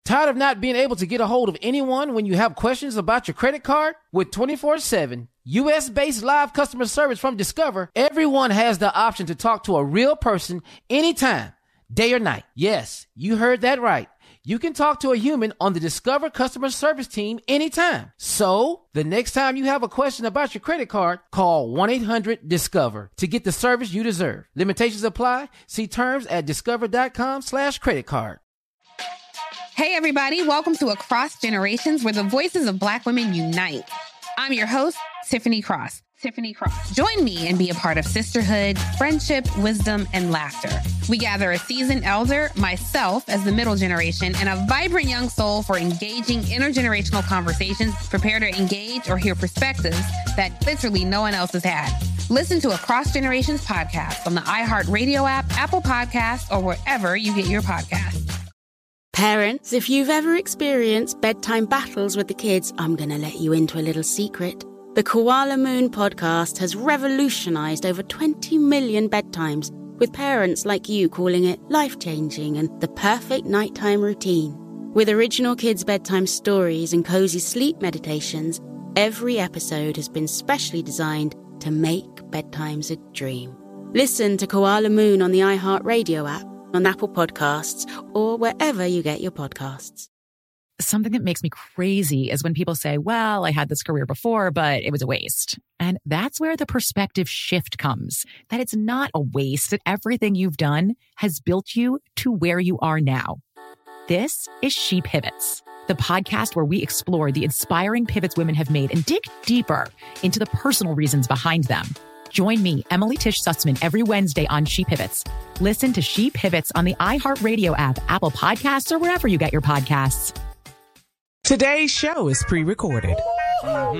Tired of not being able to get a hold of anyone when you have questions about your credit card? With 24/7 U.S.-based live customer service from Discover, everyone has the option to talk to a real person anytime, day or night. Yes, you heard that right. You can talk to a human on the Discover customer service team anytime. So, the next time you have a question about your credit card, call 1-800-DISCOVER to get the service you deserve. Limitations apply. See terms at discover.com/creditcard. Hey everybody, welcome to Across Generations, where the voices of Black women unite. I'm your host, Tiffany Cross. Join me and be a part of sisterhood, friendship, wisdom, and laughter. We gather a seasoned elder, myself as the middle generation, and a vibrant young soul for engaging intergenerational conversations, prepare to engage or hear perspectives that literally no one else has had. Listen to Across Generations podcast on the iHeartRadio app, Apple Podcasts, or wherever you get your podcasts. Parents, if you've ever experienced bedtime battles with the kids, I'm going to let you into a little secret. The Koala Moon podcast has revolutionized over 20 million bedtimes, with parents like you calling it life-changing and the perfect nighttime routine. With original kids' bedtime stories and cozy sleep meditations, every episode has been specially designed to make bedtimes a dream. Listen to Koala Moon on the iHeartRadio app, on Apple Podcasts, or wherever you get your podcasts. Something that makes me crazy is when people say, well, I had this career before, but it was a waste. And that's where the perspective shift comes, that it's not a waste, that everything you've done has built you to where you are now. This is She Pivots, the podcast where we explore the inspiring pivots women have made and dig deeper into the personal reasons behind them. Join me, Emily Tish Sussman, every Wednesday on She Pivots. Listen to She Pivots on the iHeartRadio app, Apple Podcasts, or wherever you get your podcasts. Today's show is pre-recorded. Y'all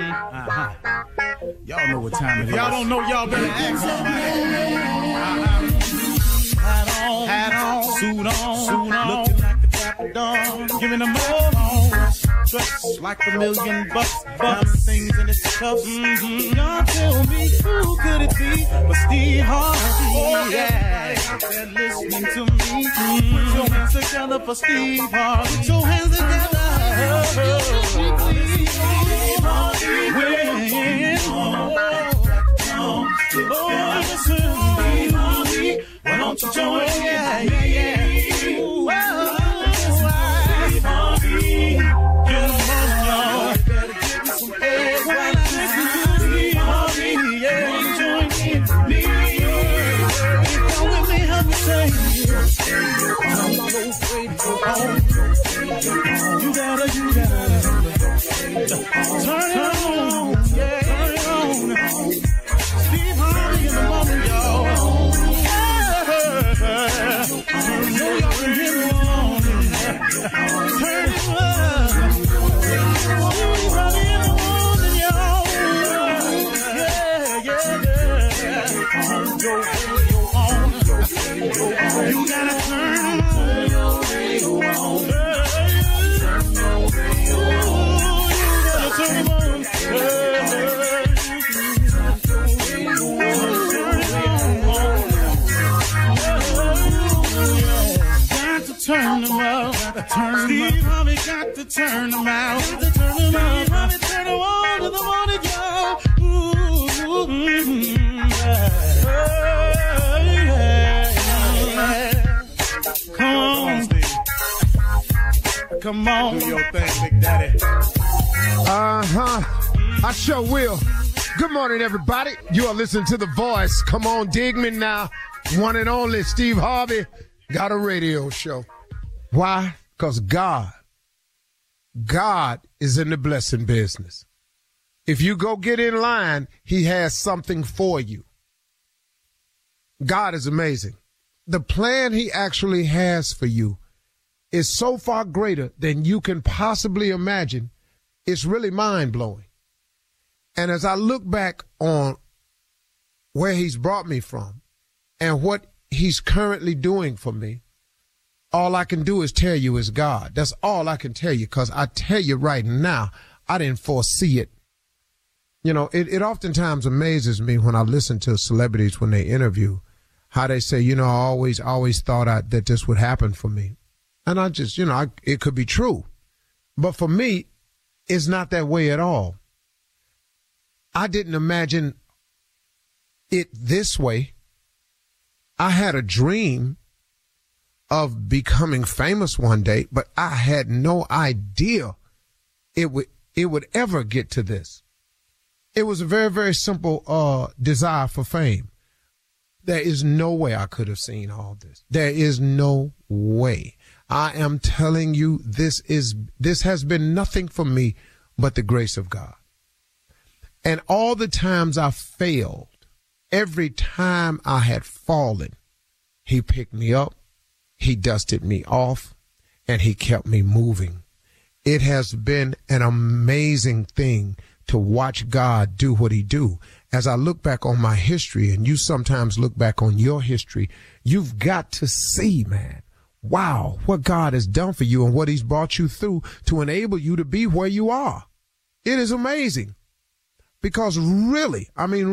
know what time it is. Y'all don't know, y'all better ask somebody. Hat on, suit on, looking like the Dapper Dawn, giving them all dressed like $1 million bucks, things in its cuffs. Y'all tell me who could it be but Steve Harvey? Oh yeah, out there listening to me. Put your hands together for Steve Harvey. Put your hands together. Why don't you join? You gotta turn it on, yeah, turn it on. Steve Harvey in the morning, y'all. You know y'all can hear me on. Turn it up. Steve Harvey in the morning, y'all. Yeah. Turn your radio on. You gotta turn your radio on. Turn them out. Steve Harvey got to turn them out. Steve Harvey turn them on to the morning, y'all. Come on. Do your thing, Big Daddy. I sure will. Good morning, everybody. You are listening to The Voice. Come on, dig me now. One and only Steve Harvey got a radio show. Why? Because God is in the blessing business. If you go get in line, he has something for you. God is amazing. The plan he actually has for you is so far greater than you can possibly imagine. It's really mind-blowing. And as I look back on where he's brought me from and what he's currently doing for me, all I can do is tell you is God. That's all I can tell you, because I tell you right now, I didn't foresee it. You know, it oftentimes amazes me when I listen to celebrities when they interview, how they say, you know, I always thought that this would happen for me. And I just, it could be true. But for me, it's not that way at all. I didn't imagine it this way. I had a dream of becoming famous one day, but I had no idea it would ever get to this. It was a very, very simple desire for fame. There is no way I could have seen all this. There is no way. I am telling you, this has been nothing for me but the grace of God. And all the times I failed, every time I had fallen, he picked me up, he dusted me off, and he kept me moving. It has been an amazing thing to watch God do what he do. As I look back on my history, and you sometimes look back on your history, you've got to see, man, wow, what God has done for you and what he's brought you through to enable you to be where you are. It is amazing. Because really,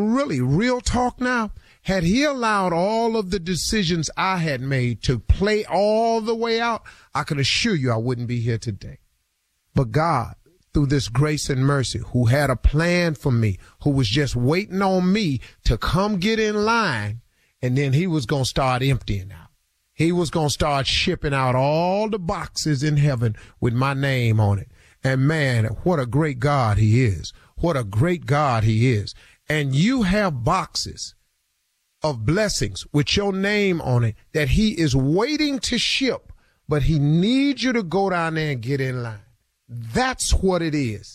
real talk now, had he allowed all of the decisions I had made to play all the way out, I can assure you I wouldn't be here today. But God, through this grace and mercy, who had a plan for me, who was just waiting on me to come get in line, and then he was going to start emptying out. He was going to start shipping out all the boxes in heaven with my name on it. And man, what a great God he is. What a great God he is. And you have boxes of blessings with your name on it that he is waiting to ship, but he needs you to go down there and get in line. That's what it is.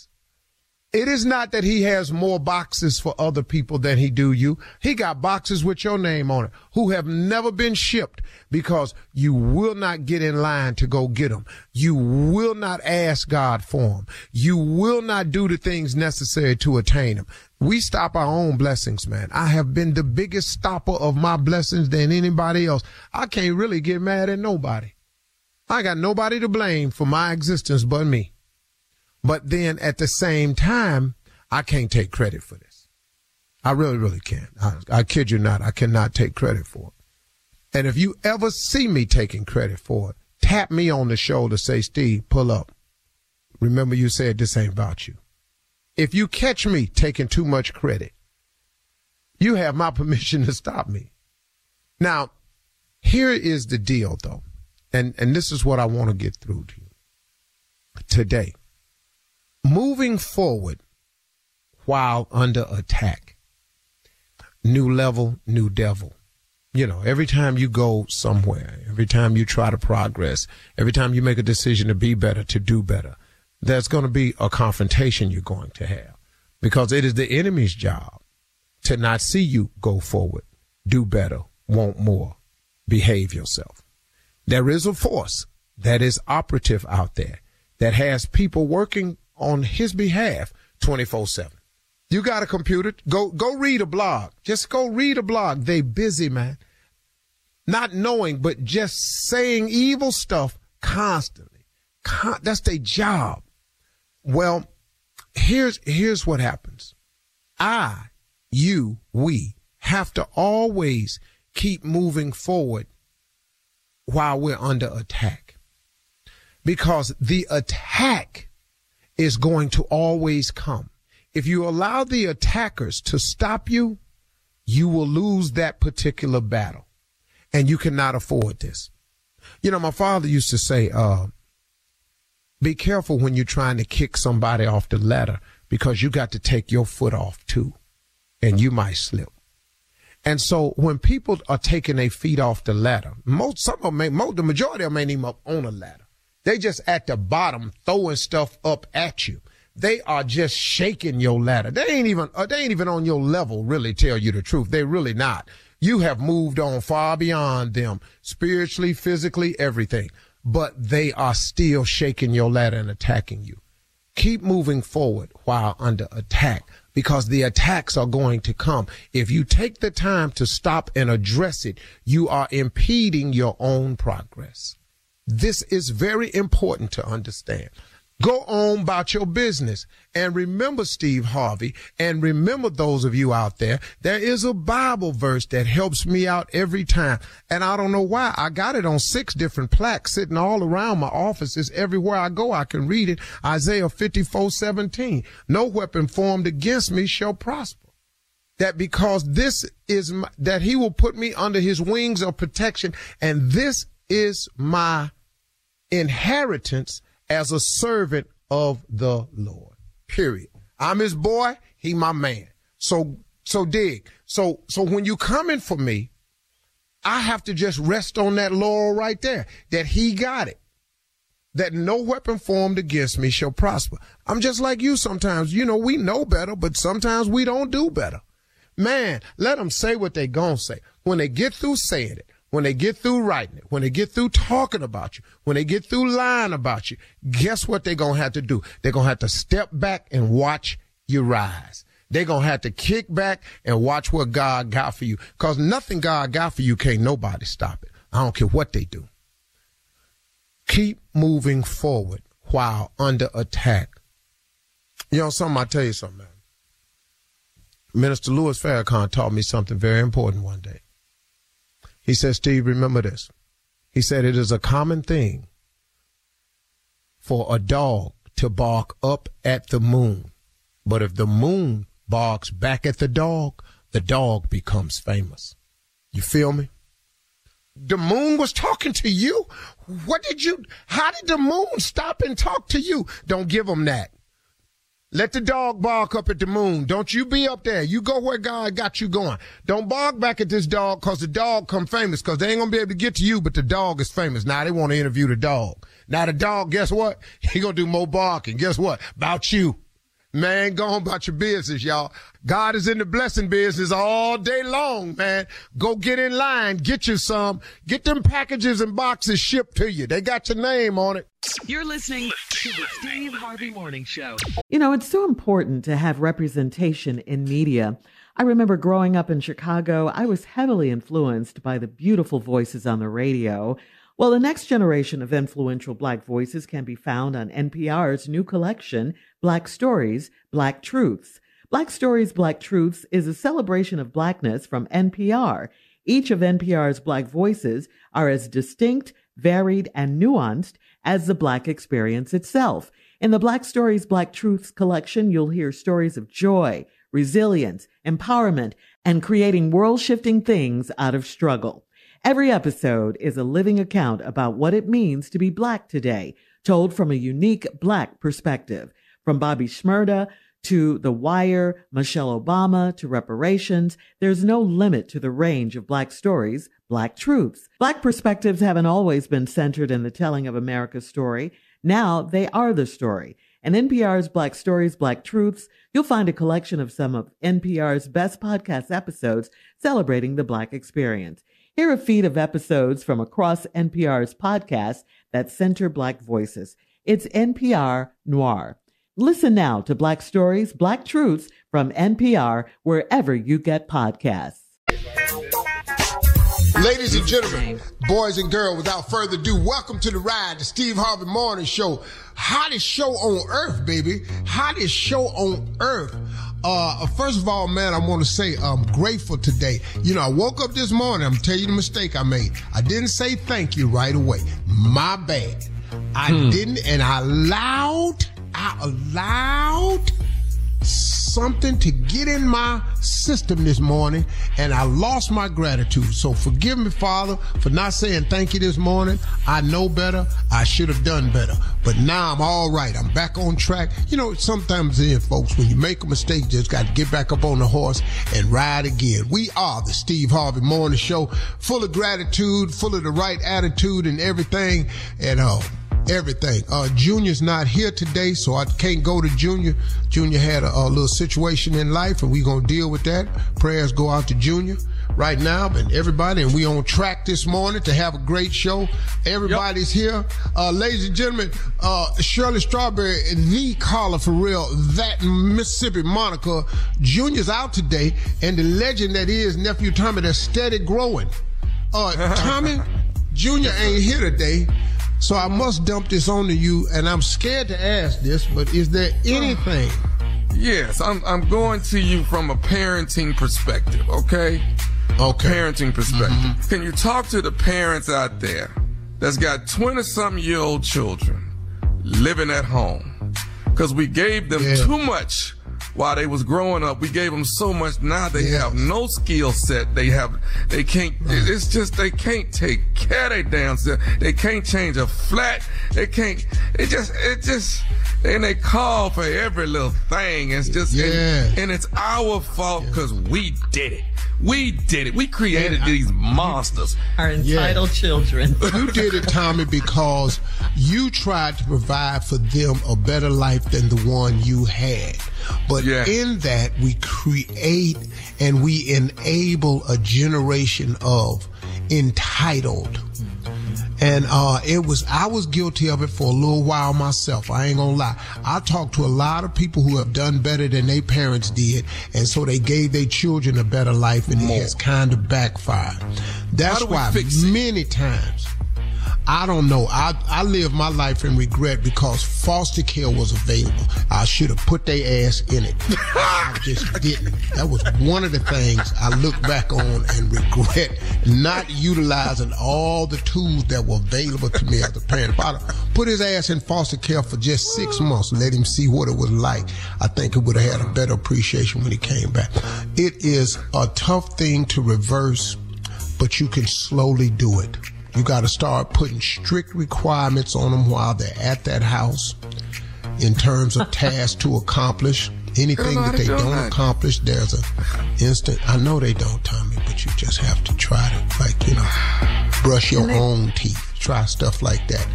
It is not that he has more boxes for other people than he do you. He got boxes with your name on it who have never been shipped because you will not get in line to go get them. You will not ask God for them. You will not do the things necessary to attain them. We stop our own blessings, man. I have been the biggest stopper of my blessings than anybody else. I can't really get mad at nobody. I got nobody to blame for my existence but me. But then at the same time, I can't take credit for this. I really, really can't. I kid you not. I cannot take credit for it. And if you ever see me taking credit for it, tap me on the shoulder, say, Steve, pull up. Remember you said this ain't about you. If you catch me taking too much credit, you have my permission to stop me. Now, here is the deal, though. And this is what I want to get through to you today. Moving forward while under attack, new level, new devil. Every time you go somewhere, every time you try to progress, every time you make a decision to be better, to do better, there's going to be a confrontation you're going to have because it is the enemy's job to not see you go forward, do better, want more, behave yourself. There is a force that is operative out there that has people working on his behalf 24/7. You got a computer, go read a blog. Just go read a blog. They busy, man. Not knowing, but just saying evil stuff constantly. That's their job. Well, here's what happens. We have to always keep moving forward while we're under attack. Because the attack is going to always come. If you allow the attackers to stop you, you will lose that particular battle. And you cannot afford this. My father used to say, be careful when you're trying to kick somebody off the ladder because you got to take your foot off too, and you might slip. And so when people are taking their feet off the ladder, the majority of them ain't even up on a ladder. They just at the bottom throwing stuff up at you. They are just shaking your ladder. They ain't even on your level, really, tell you the truth. They really not. You have moved on far beyond them, spiritually, physically, everything. But they are still shaking your ladder and attacking you. Keep moving forward while under attack because the attacks are going to come. If you take the time to stop and address it, you are impeding your own progress. This is very important to understand. Go on about your business. And remember, Steve Harvey, and remember those of you out there, there is a Bible verse that helps me out every time. And I don't know why. I got it on 6 different plaques sitting all around my offices. Everywhere I go, I can read it. Isaiah 54:17. No weapon formed against me shall prosper. That because this is that he will put me under his wings of protection. And this is my inheritance as a servant of the Lord. Period. I'm his boy. He my man. So dig. So when you coming for me, I have to just rest on that laurel right there, that he got it, that no weapon formed against me shall prosper. I'm just like you sometimes. You know, we know better, but sometimes we don't do better. Man, let them say what they gonna say. When they get through saying it, when they get through writing it, when they get through talking about you, when they get through lying about you, guess what they're going to have to do? They're going to have to step back and watch you rise. They're going to have to kick back and watch what God got for you. Because nothing God got for you can't nobody stop it. I don't care what they do. Keep moving forward while under attack. You know something? I'll tell you something, man. Minister Louis Farrakhan taught me something very important one day. He said, Steve, remember this. He said, it is a common thing for a dog to bark up at the moon. But if the moon barks back at the dog becomes famous. You feel me? The moon was talking to you. How did the moon stop and talk to you? Don't give them that. Let the dog bark up at the moon. Don't you be up there. You go where God got you going. Don't bark back at this dog because the dog come famous, because they ain't going to be able to get to you, but the dog is famous. Now they want to interview the dog. Now the dog, guess what? He going to do more barking. Guess what? About you. Man, go on about your business, y'all. God is in the blessing business all day long, man. Go get in line. Get you some. Get them packages and boxes shipped to you. They got your name on it. You're listening to the Steve Harvey Morning Show. You know, it's so important to have representation in media. I remember growing up in Chicago, I was heavily influenced by the beautiful voices on the radio. Well, the next generation of influential Black voices can be found on NPR's new collection, Black Stories, Black Truths. Black Stories, Black Truths is a celebration of Blackness from NPR. Each of NPR's Black voices are as distinct, varied, and nuanced as the Black experience itself. In the Black Stories, Black Truths collection, you'll hear stories of joy, resilience, empowerment, and creating world-shifting things out of struggle. Every episode is a living account about what it means to be Black today, told from a unique Black perspective. From Bobby Shmurda to The Wire, Michelle Obama to reparations, there's no limit to the range of Black stories, Black truths. Black perspectives haven't always been centered in the telling of America's story. Now they are the story. In NPR's Black Stories, Black Truths, you'll find a collection of some of NPR's best podcast episodes celebrating the Black experience. Hear a feed of episodes from across NPR's podcasts that center Black voices. It's NPR Noir. Listen now to Black Stories, Black Truths from NPR, wherever you get podcasts. Ladies and gentlemen, boys and girls, without further ado, welcome to the ride, the Steve Harvey Morning Show. Hottest show on earth, baby. Hottest show on earth. First of all, man, I want to say I'm grateful today. You know, I woke up this morning. I'm going to tell you the mistake I made. I didn't say thank you right away. My bad. I didn't, and I allowed something to get in my system this morning, and I lost my gratitude. So forgive me, Father, for not saying thank you this morning. I know better. I should have done better. But now I'm all right. I'm back on track. You know, sometimes folks, when you make a mistake, you just got to get back up on the horse and ride again. We are the Steve Harvey Morning Show, full of gratitude, full of the right attitude and everything. And everything. Junior's not here today, so I can't go to Junior. Junior had a little situation in life, and we're going to deal with that. Prayers go out to Junior right now, and everybody, and we on track this morning to have a great show. Everybody's here. Ladies and gentlemen, Shirley Strawberry, the caller for real, that Mississippi Monica, Junior's out today, and the legend that is Nephew Tommy, that's steady growing. Tommy, Junior ain't here today. So I must dump this onto you, and I'm scared to ask this, but is there anything? Yes, I'm going to you from a parenting perspective, okay? Okay. Parenting perspective. Can you talk to the parents out there that's got 20-something-year-old children living at home? Because we gave them too much while they was growing up. We gave them so much. Now they have no skill set. They can't, it's just, they can't take care of their damn self. They can't change a flat. They can't, it just, and they call for every little thing. It's just, and it's our fault because we did it. We did it. We created these monsters. Our entitled children. You did it, Tommy, because you tried to provide for them a better life than the one you had. But in that, we create and we enable a generation of entitled. And I was guilty of it for a little while myself. I ain't gonna lie. I talked to a lot of people who have done better than their parents did, and so they gave their children a better life, and it has kind of backfired. That's why many times, I don't know. I live my life in regret because foster care was available. I should have put their ass in it. I just didn't. That was one of the things I look back on and regret not utilizing all the tools that were available to me as a parent. If I'd put his ass in foster care for just 6 months, let him see what it was like, I think it would have had a better appreciation when he came back. It is a tough thing to reverse, but you can slowly do it. You got to start putting strict requirements on them while they're at that house in terms of tasks to accomplish. Anything that they don't accomplish, there's an instant. I know they don't, Tommy, but you just have to try to, like, you know, brush your own teeth. Try stuff like that.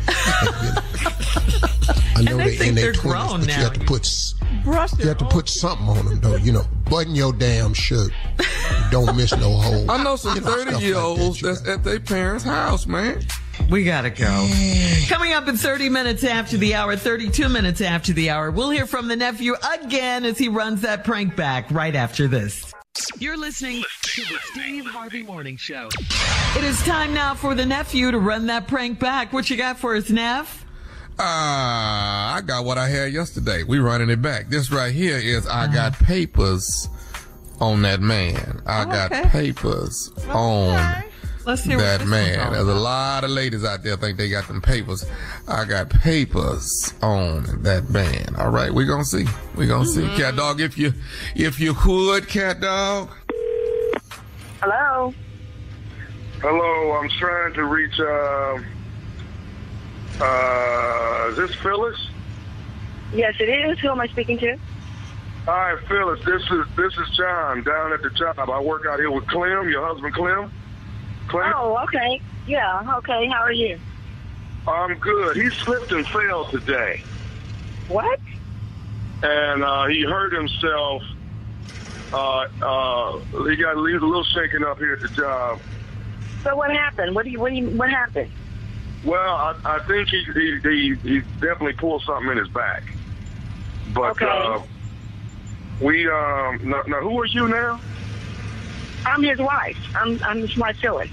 I know they're in their 20s, but you have to put something on them, though. You know, button your damn shirt. Don't miss no hole. I know some 30-year-olds that's at their parents' house, man. We gotta go. Coming up in 30 minutes after the hour, 32 minutes after the hour, we'll hear from the nephew again as he runs that prank back right after this. You're listening to the Steve Harvey Morning Show. It is time now for the nephew to run that prank back. What you got for us, Neff? I got what I had yesterday. We running it back. This right here is I got papers on that man. I got papers on that man. There's a lot of ladies out there think they got them papers. I got papers on that man. All right, we're gonna see. We're gonna see. Cat Dog, if you would, Cat Dog. Hello. Hello, I'm trying to reach is this Phyllis? Yes, it is. Who am I speaking to? Hi, Phyllis. This is John down at the job. I work out here with Clem, your husband Clem. Oh, okay. Yeah, okay. How are you? I'm good. He slipped and fell today. What? And he hurt himself. He got a little shaken up here at the job. So what happened? What happened? Well, I think he definitely pulled something in his back. But we now who are you now? I'm his wife. I'm his wife, Phyllis.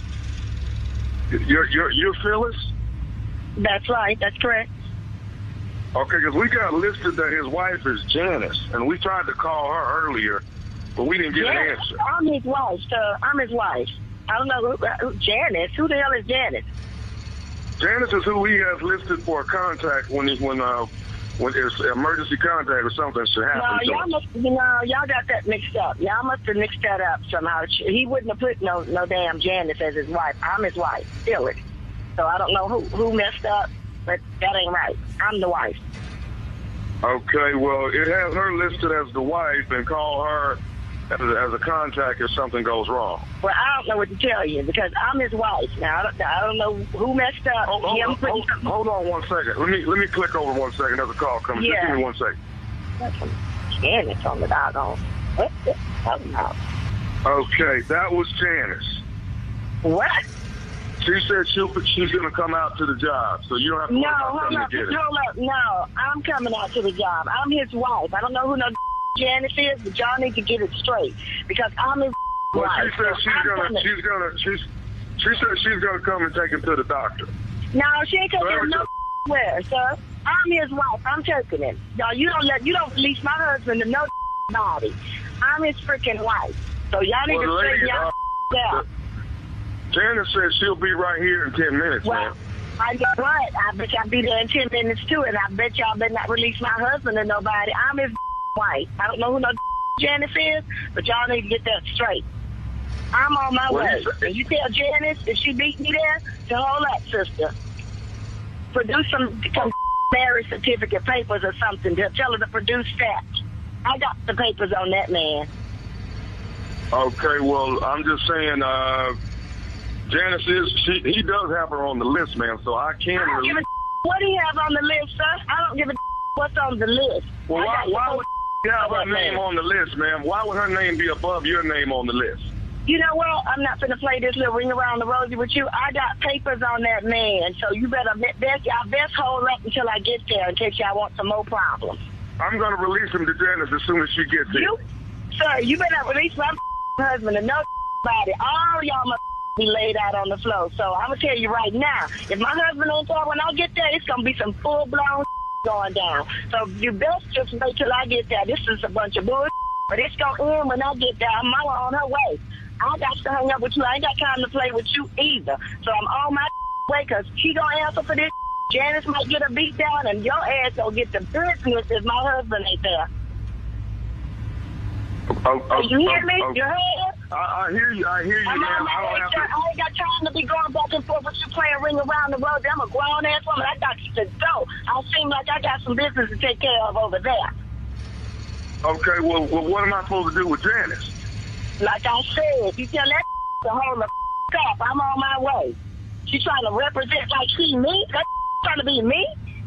You're Phyllis? That's right. That's correct. Okay, because we got listed that his wife is Janice, and we tried to call her earlier, but we didn't get an answer. I'm his wife, sir. I'm his wife. I don't know who Janice. Who the hell is Janice? Janice is who he has listed for a contact when it's emergency contact or something should happen. No, y'all got that mixed up. Y'all must have mixed that up somehow. He wouldn't have put no damn Janice as his wife. I'm his wife, Phyllis. So I don't know who messed up, but that ain't right. I'm the wife. Okay, well, it has her listed as the wife, and call her as a contact if something goes wrong. Well, I don't know what to tell you because I'm his wife. Now, I don't know who messed up. Hold on 1 second. Let me click over 1 second. There's a call coming. Yeah. Just give me 1 second. That's some Janice on the doggone. What's this talking about? Okay, that was Janice. What? She said she's going to come out to the job, so you don't have to worry about coming to get it. Hold up. No, I'm coming out to the job. I'm his wife. I don't know who Janice is, but y'all need to get it straight because I'm his wife. She said she's gonna come and take him to the doctor. No, she ain't taking him nowhere, sir. I'm his wife. I'm taking him. Y'all, you don't release my husband to no body. I'm his freaking wife. So y'all need to straighten y'all out. Janice said she'll be right here in 10 minutes, man. I know what? I bet y'all be there in 10 minutes, too, and I bet y'all better not release my husband to nobody. I'm his wife. I don't know who no Janice is, but y'all need to get that straight. I'm on my way. And you tell Janice, if she beat me there, to hold up, sister. Produce some marriage certificate papers or something. Tell her to produce that. I got the papers on that man. Okay, well, I'm just saying, Janice he does have her on the list, man, so I can't release. What do you have on the list, sir? I don't give a what's on the list. Well, why would you have her name on the list, ma'am? Why would her name be above your name on the list? You know what? I'm not going to play this little ring around the rosy with you. I got papers on that man, so you better y'all best hold up until I get there in case y'all want some more problems. I'm going to release him to Janice as soon as she gets here. Sir, you better release my husband to nobody. All y'all must be laid out on the floor. So I'm going to tell you right now, if my husband ain't there when I get there, it's going to be some full-blown going down. So you best just wait till I get there. This is a bunch of bullshit, but it's going to end when I get there. I'm on her way. I got to hang up with you. I ain't got time to play with you either. So I'm on my way because she going to answer for this. Janice might get a beat down and your ass will get the business if my husband ain't there. You hear me? You heard? I hear you. I hear you, ma'am. I ain't got time to be going back and forth with you playing ring around the road. I'm a grown-ass woman. I got to go. I seem like I got some business to take care of over there. Okay, well, what am I supposed to do with Janice? Like I said, you tell that to hold the up. I'm on my way. She trying to represent like she me? That trying to be me?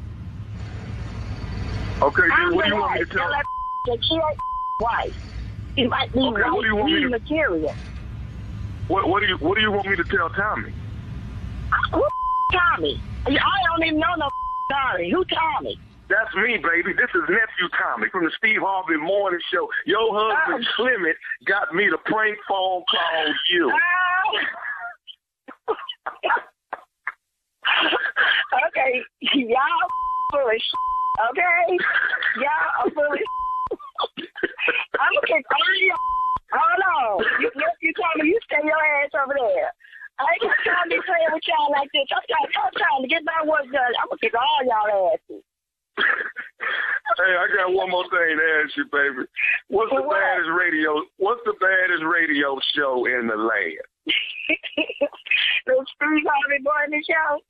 Okay, then what do you want me to tell her? That she ain't wife. It might be material. What do you want me to tell Tommy? Who Tommy? I don't even know no Tommy. Who Tommy? That's me, baby. This is nephew Tommy from the Steve Harvey Morning Show. Your husband Clement got me to prank phone call you. Okay, y'all full of okay? Y'all are full of I'm gonna kick all you. Hold on. You told me you stay your ass over there. I ain't got time to be playing with y'all like this. I'm trying to get my work done. I'm gonna kick all y'all asses. Hey, I got one more thing to ask you, baby. What's the baddest radio show in the land? The Steve Harvey Morning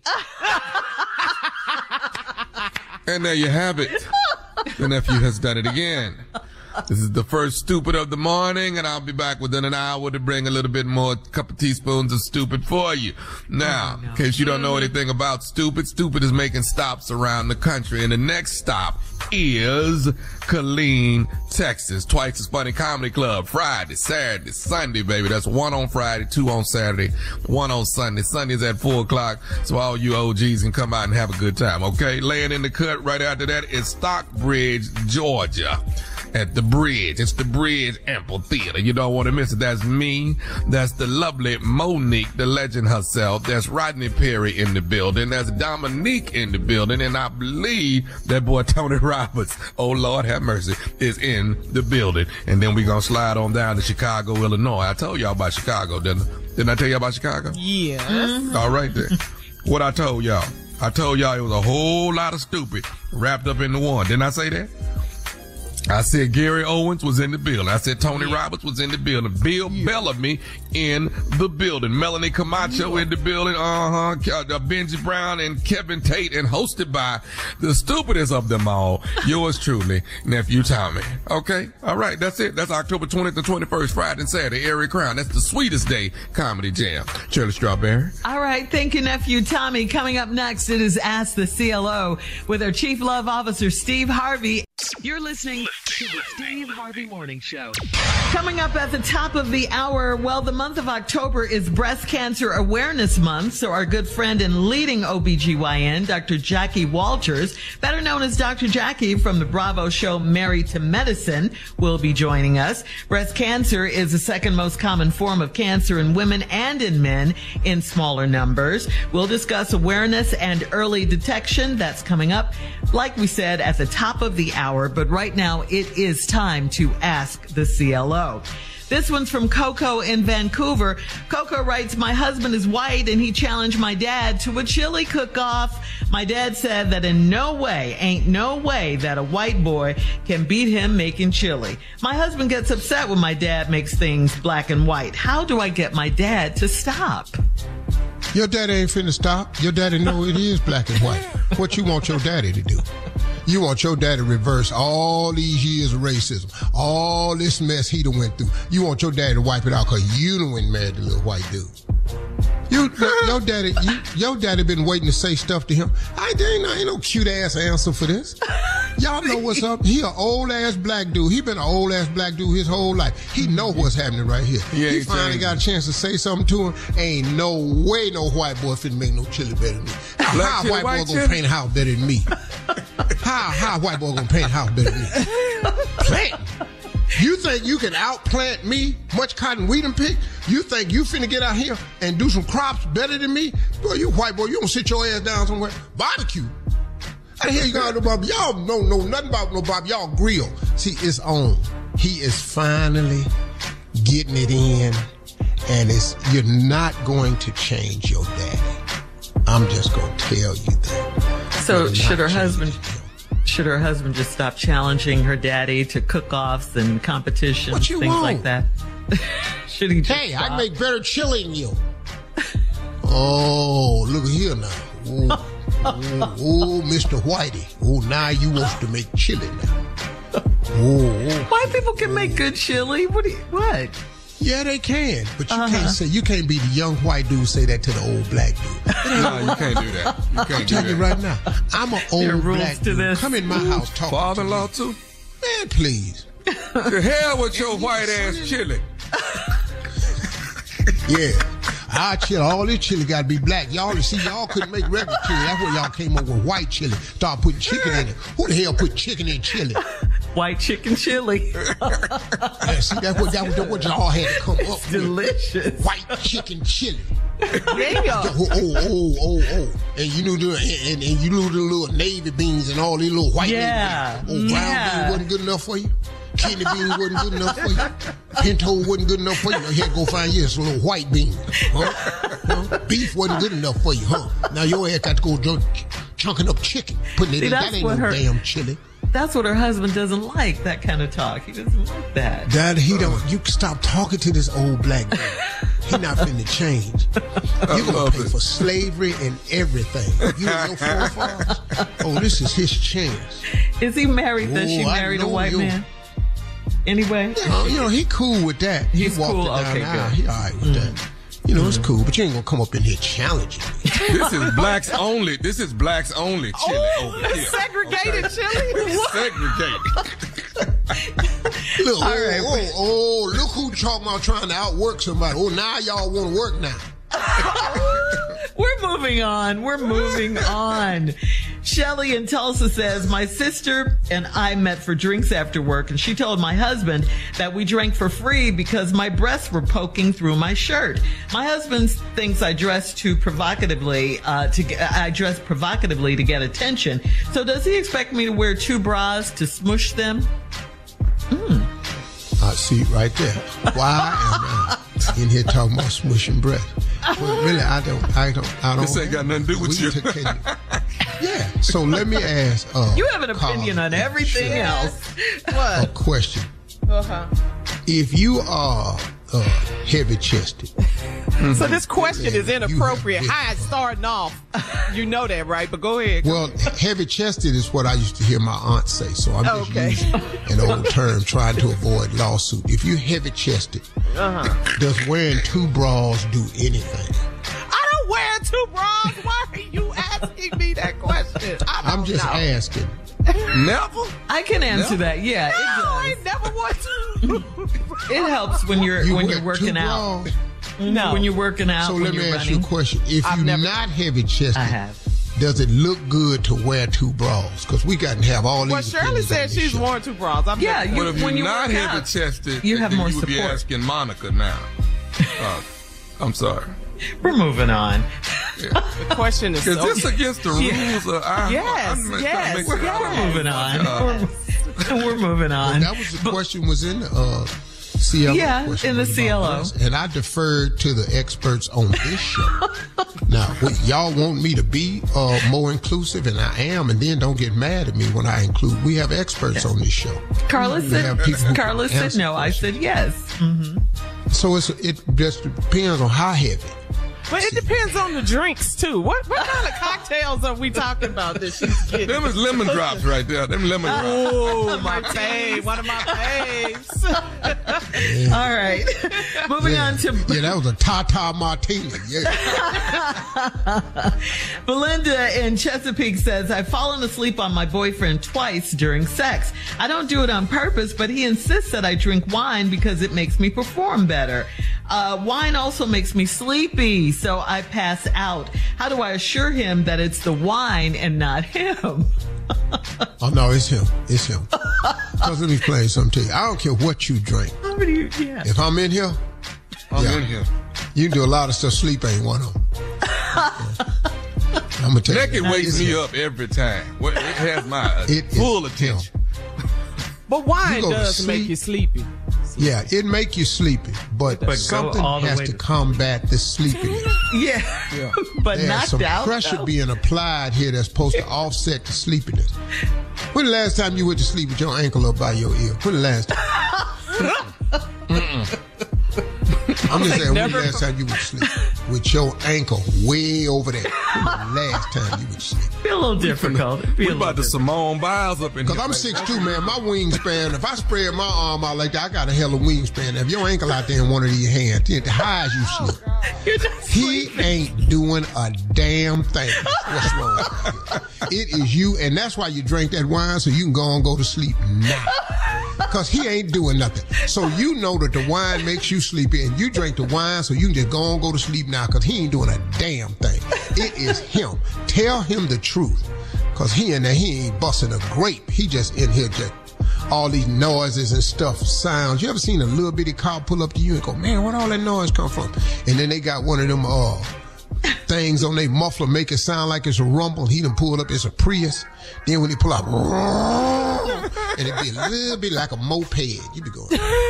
Show. And there you have it. The nephew has done it again. This is the first stupid of the morning, and I'll be back within an hour to bring a little bit more couple teaspoons of stupid for you. Now, in case you don't know anything about stupid is making stops around the country, and the next stop is Killeen, Texas. Twice as Funny Comedy Club, Friday, Saturday, Sunday, baby. That's 1 on Friday, 2 on Saturday, 1 on Sunday. Sunday's at 4 o'clock, so all you OGs can come out and have a good time, okay? Laying in the cut right after that is Stockbridge, Georgia. At the Bridge. It's the Bridge Amphitheater. You don't want to miss it. That's me. That's the lovely Monique, the legend herself. That's Rodney Perry in the building. That's Dominique in the building. And I believe that boy Tony Roberts, oh Lord have mercy, is in the building. And then we're going to slide on down to Chicago, Illinois. I told y'all about Chicago, didn't I? Didn't I tell you about Chicago? Yes. All right then. What I told y'all. I told y'all it was a whole lot of stupid wrapped up into one. Didn't I say that? I said Gary Owens was in the building. I said Tony Roberts was in the building. Bill Bellamy in the building. Melanie Camacho in the building. Benji Brown and Kevin Tate, and hosted by the stupidest of them all, yours truly, Nephew Tommy. Okay? All right. That's it. That's October 20th to 21st, Friday and Saturday, Eric Crown. That's the sweetest day comedy jam. Shirley Strawberry. All right. Thank you, Nephew Tommy. Coming up next, it is Ask the CLO with our Chief Love Officer, Steve Harvey. You're listening to the Steve Harvey Morning Show. Coming up at the top of the hour, well, the month of October is Breast Cancer Awareness Month, so our good friend and leading OBGYN, Dr. Jackie Walters, better known as Dr. Jackie from the Bravo show Married to Medicine, will be joining us. Breast cancer is the second most common form of cancer in women and in men in smaller numbers. We'll discuss awareness and early detection. That's coming up, like we said, at the top of the hour, but right now it is time to ask the CLO. This one's from Coco in Vancouver. Coco writes, my husband is white and he challenged my dad to a chili cook-off. My dad said that ain't no way that a white boy can beat him making chili. My husband gets upset when my dad makes things black and white. How do I get my dad to stop? Your daddy ain't finna stop. Your daddy know it is black and white. What you want your daddy to do? You want your daddy to reverse all these years of racism, all this mess he done went through. You want your daddy to wipe it out because you done went and married the little white dude. Your daddy been waiting to say stuff to him. There ain't no cute ass answer for this. Y'all know what's up. He an old ass black dude. He been an old ass black dude his whole life. He know what's happening right here. Yeah, he finally got a chance to say something to him. Ain't no way no white boy finna make no chili better than me. How white boy gonna paint a house better than me? How white boy gonna paint a house better than me? Plant. You think you can outplant me? Much cotton we done picked? You think you finna get out here and do some crops better than me? Boy, you white boy, you don't sit your ass down somewhere. Barbecue. How the hell you got no barbecue? Y'all don't know nothing about no barbecue. Y'all grill. See, it's on. He is finally getting it in, and you're not going to change your daddy. I'm just gonna tell you that. So should her husband just stop challenging her daddy to cook-offs and competitions, things like that? Should he just stop? I make better chili than you. Oh, look here now. Oh, Mr. Whitey. Oh, now you want to make chili now. Oh. White people can make good chili. What? Yeah, they can, but you can't be the young white dude say that to the old black dude. No, you can't do that. I'm telling you right now, I'm an old black dude. Come in my house talking. Father-in-law too? Man, please. The hell with your white ass chili. Yeah. Our chili, all this chili got to be black. Y'all couldn't make regular chili. That's where y'all came up with white chili. Start putting chicken in it. Who the hell put chicken in chili? White chicken chili. Yeah, see, that's what y'all had to come up with. Delicious. White chicken chili. Yeah. Oh. And you knew the little navy beans and all these little white navy beans. Brown beans wasn't good enough for you? Kidney beans wasn't good enough for you? Pinto wasn't good enough for you? You had to go find you some little white beans. Huh? Beef wasn't good enough for you, huh? Now your ass got to go chunking up chicken. Putting it in. That ain't no damn chili. That's what her husband doesn't like, that kind of talk. He doesn't like that. Dad, he don't. You stop talking to this old black guy. He not finna change. You're going to pay for slavery and everything. You and your forefathers. Oh, this is his chance. Is he married? Does she married a white man? Anyway? He cool with that. He's walked cool. It down Okay, the good. aisle. He all right with that. It's cool, but you ain't gonna come up in here challenging me. This is blacks only. This is blacks only chili over here. Segregated chili? Segregated. Look, look who talking about trying to outwork somebody. Oh, now y'all want to work now. We're moving on. Shelly in Tulsa says, my sister and I met for drinks after work, and she told my husband that we drank for free because my breasts were poking through my shirt. My husband thinks I dress too provocatively, to get attention. So does he expect me to wear 2 bras to smush them? I see right there. Why am I in here talking about smushing breasts? Well, really, I don't. This ain't got nothing to do with you. Yeah. So let me ask. You have an opinion on everything else. What? A question. If you are heavy-chested. So this question is inappropriate. How it's starting off. You know that, right? But go ahead. Well, heavy-chested is what I used to hear my aunt say. So I'm just using an old term trying to avoid lawsuit. If you're heavy-chested, does wearing 2 bras do anything? I don't wear 2 bras. Why are you asking me that question? I'm just asking. Never? I can answer that. Yeah, it does. I never want to. It helps when you're working out. No. When you're working out. So when let me you're ask running. you a question. If you're not heavy chested, I have. Does it look good to wear 2 bras? Because we got to have all these. Well, Shirley said she's worn 2 bras. But if you're not heavy chested, you have more you would be support. asking Monica now. I'm sorry. We're moving on. The question is, is this against the rules? Yes. We're moving on. We're moving on. Well, that was the question was in the CLO. Yeah, in the CLO. And I deferred to the experts on this show. Now, y'all want me to be more inclusive, and I am, and then don't get mad at me when I include. We have experts on this show. Carla said no. I said yes. Mm-hmm. So it just depends on how heavy. But it depends on the drinks, too. What kind of cocktails are we talking about that she's getting? Them is lemon drops right there. Them lemon drops. Oh, my fave. One of my faves. All right. Moving on to... Yeah, that was a Tata Martini. Yeah. Belinda in Chesapeake says, I've fallen asleep on my boyfriend twice during sex. I don't do it on purpose, but he insists that I drink wine because it makes me perform better. Wine also makes me sleepy, so I pass out. How do I assure him that it's the wine and not him? Oh, no, it's him. It's him. Because let me explain something to you. I don't care what you drink. If I'm in here, I'm in here. You can do a lot of stuff. Sleep ain't one of them. I'm going to tell you. Naked wakes me up every time. It has my full attention. But wine does make you sleepy. Yeah, it make you sleepy, but something has to combat the sleepiness. Yeah. But there's not some doubt. pressure being applied here that's supposed to offset the sleepiness. When the last time you went to sleep with your ankle up by your ear? When the last time? I'm just saying, when the last time you went to sleep with your ankle way over there? When the last time you went to sleep? Be a little difficult. We're about to Simone Biles up in here. Because I'm 6'2", man. My wingspan, if I spread my arm out like that, I got a hell of wingspan. If your ankle out there in one of these hands, the high as you sleep. He ain't doing a damn thing. What's wrong with you? It is you, and that's why you drink that wine, so you can go and go to sleep now. Because he ain't doing nothing. So you know that the wine makes you sleepy, and you drink the wine so you can just go and go to sleep now, because he ain't doing a damn thing. It is him. Tell him the truth, because he ain't busting a grape. He just in here just all these noises and stuff, sounds. You ever seen a little bitty car pull up to you and go, man, where all that noise come from? And then they got one of them things on their muffler make it sound like it's a rumble. He done pulled up, it's a Prius. Then when he pull out, and it be a little bit like a moped. You be going,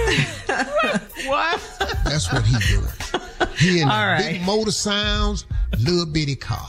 what? That's what he doing. He in the big motor sounds, little bitty car.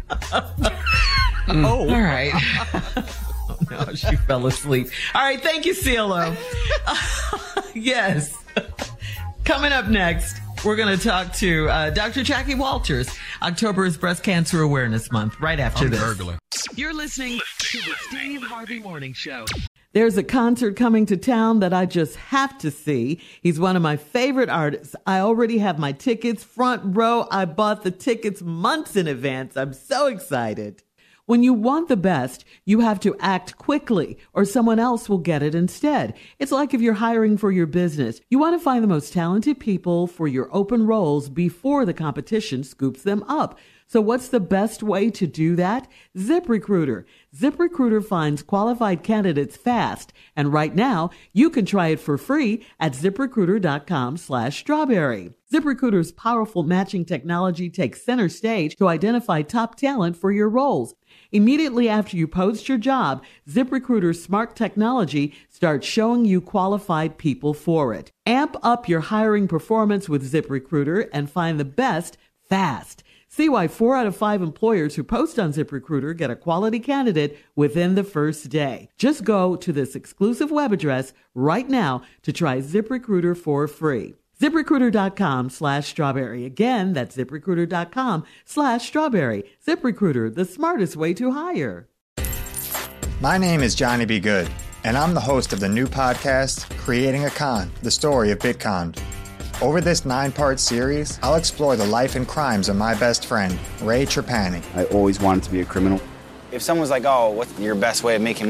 All right. Oh, no, she fell asleep. All right, thank you, CeeLo. Yes. Coming up next, we're going to talk to Dr. Jackie Walters. October is Breast Cancer Awareness Month, right after this. Gurgling. You're listening to the Steve Harvey Morning Show. There's a concert coming to town that I just have to see. He's one of my favorite artists. I already have my tickets, front row. I bought the tickets months in advance. I'm so excited. When you want the best, you have to act quickly or someone else will get it instead. It's like if you're hiring for your business. You want to find the most talented people for your open roles before the competition scoops them up. So what's the best way to do that? ZipRecruiter. ZipRecruiter finds qualified candidates fast. And right now, you can try it for free at ZipRecruiter.com/strawberry. ZipRecruiter's powerful matching technology takes center stage to identify top talent for your roles. Immediately after you post your job, ZipRecruiter's smart technology starts showing you qualified people for it. Amp up your hiring performance with ZipRecruiter and find the best fast. See why 4 out of 5 employers who post on ZipRecruiter get a quality candidate within the first day. Just go to this exclusive web address right now to try ZipRecruiter for free. ZipRecruiter.com/strawberry. Again, that's ZipRecruiter.com/strawberry. ZipRecruiter, the smartest way to hire. My name is Johnny B. Good, and I'm the host of the new podcast, Creating a Con, the story of Bitcon. Over this 9-part series, I'll explore the life and crimes of my best friend, Ray Trapani. I always wanted to be a criminal. If someone's like, oh, what's your best way of making money?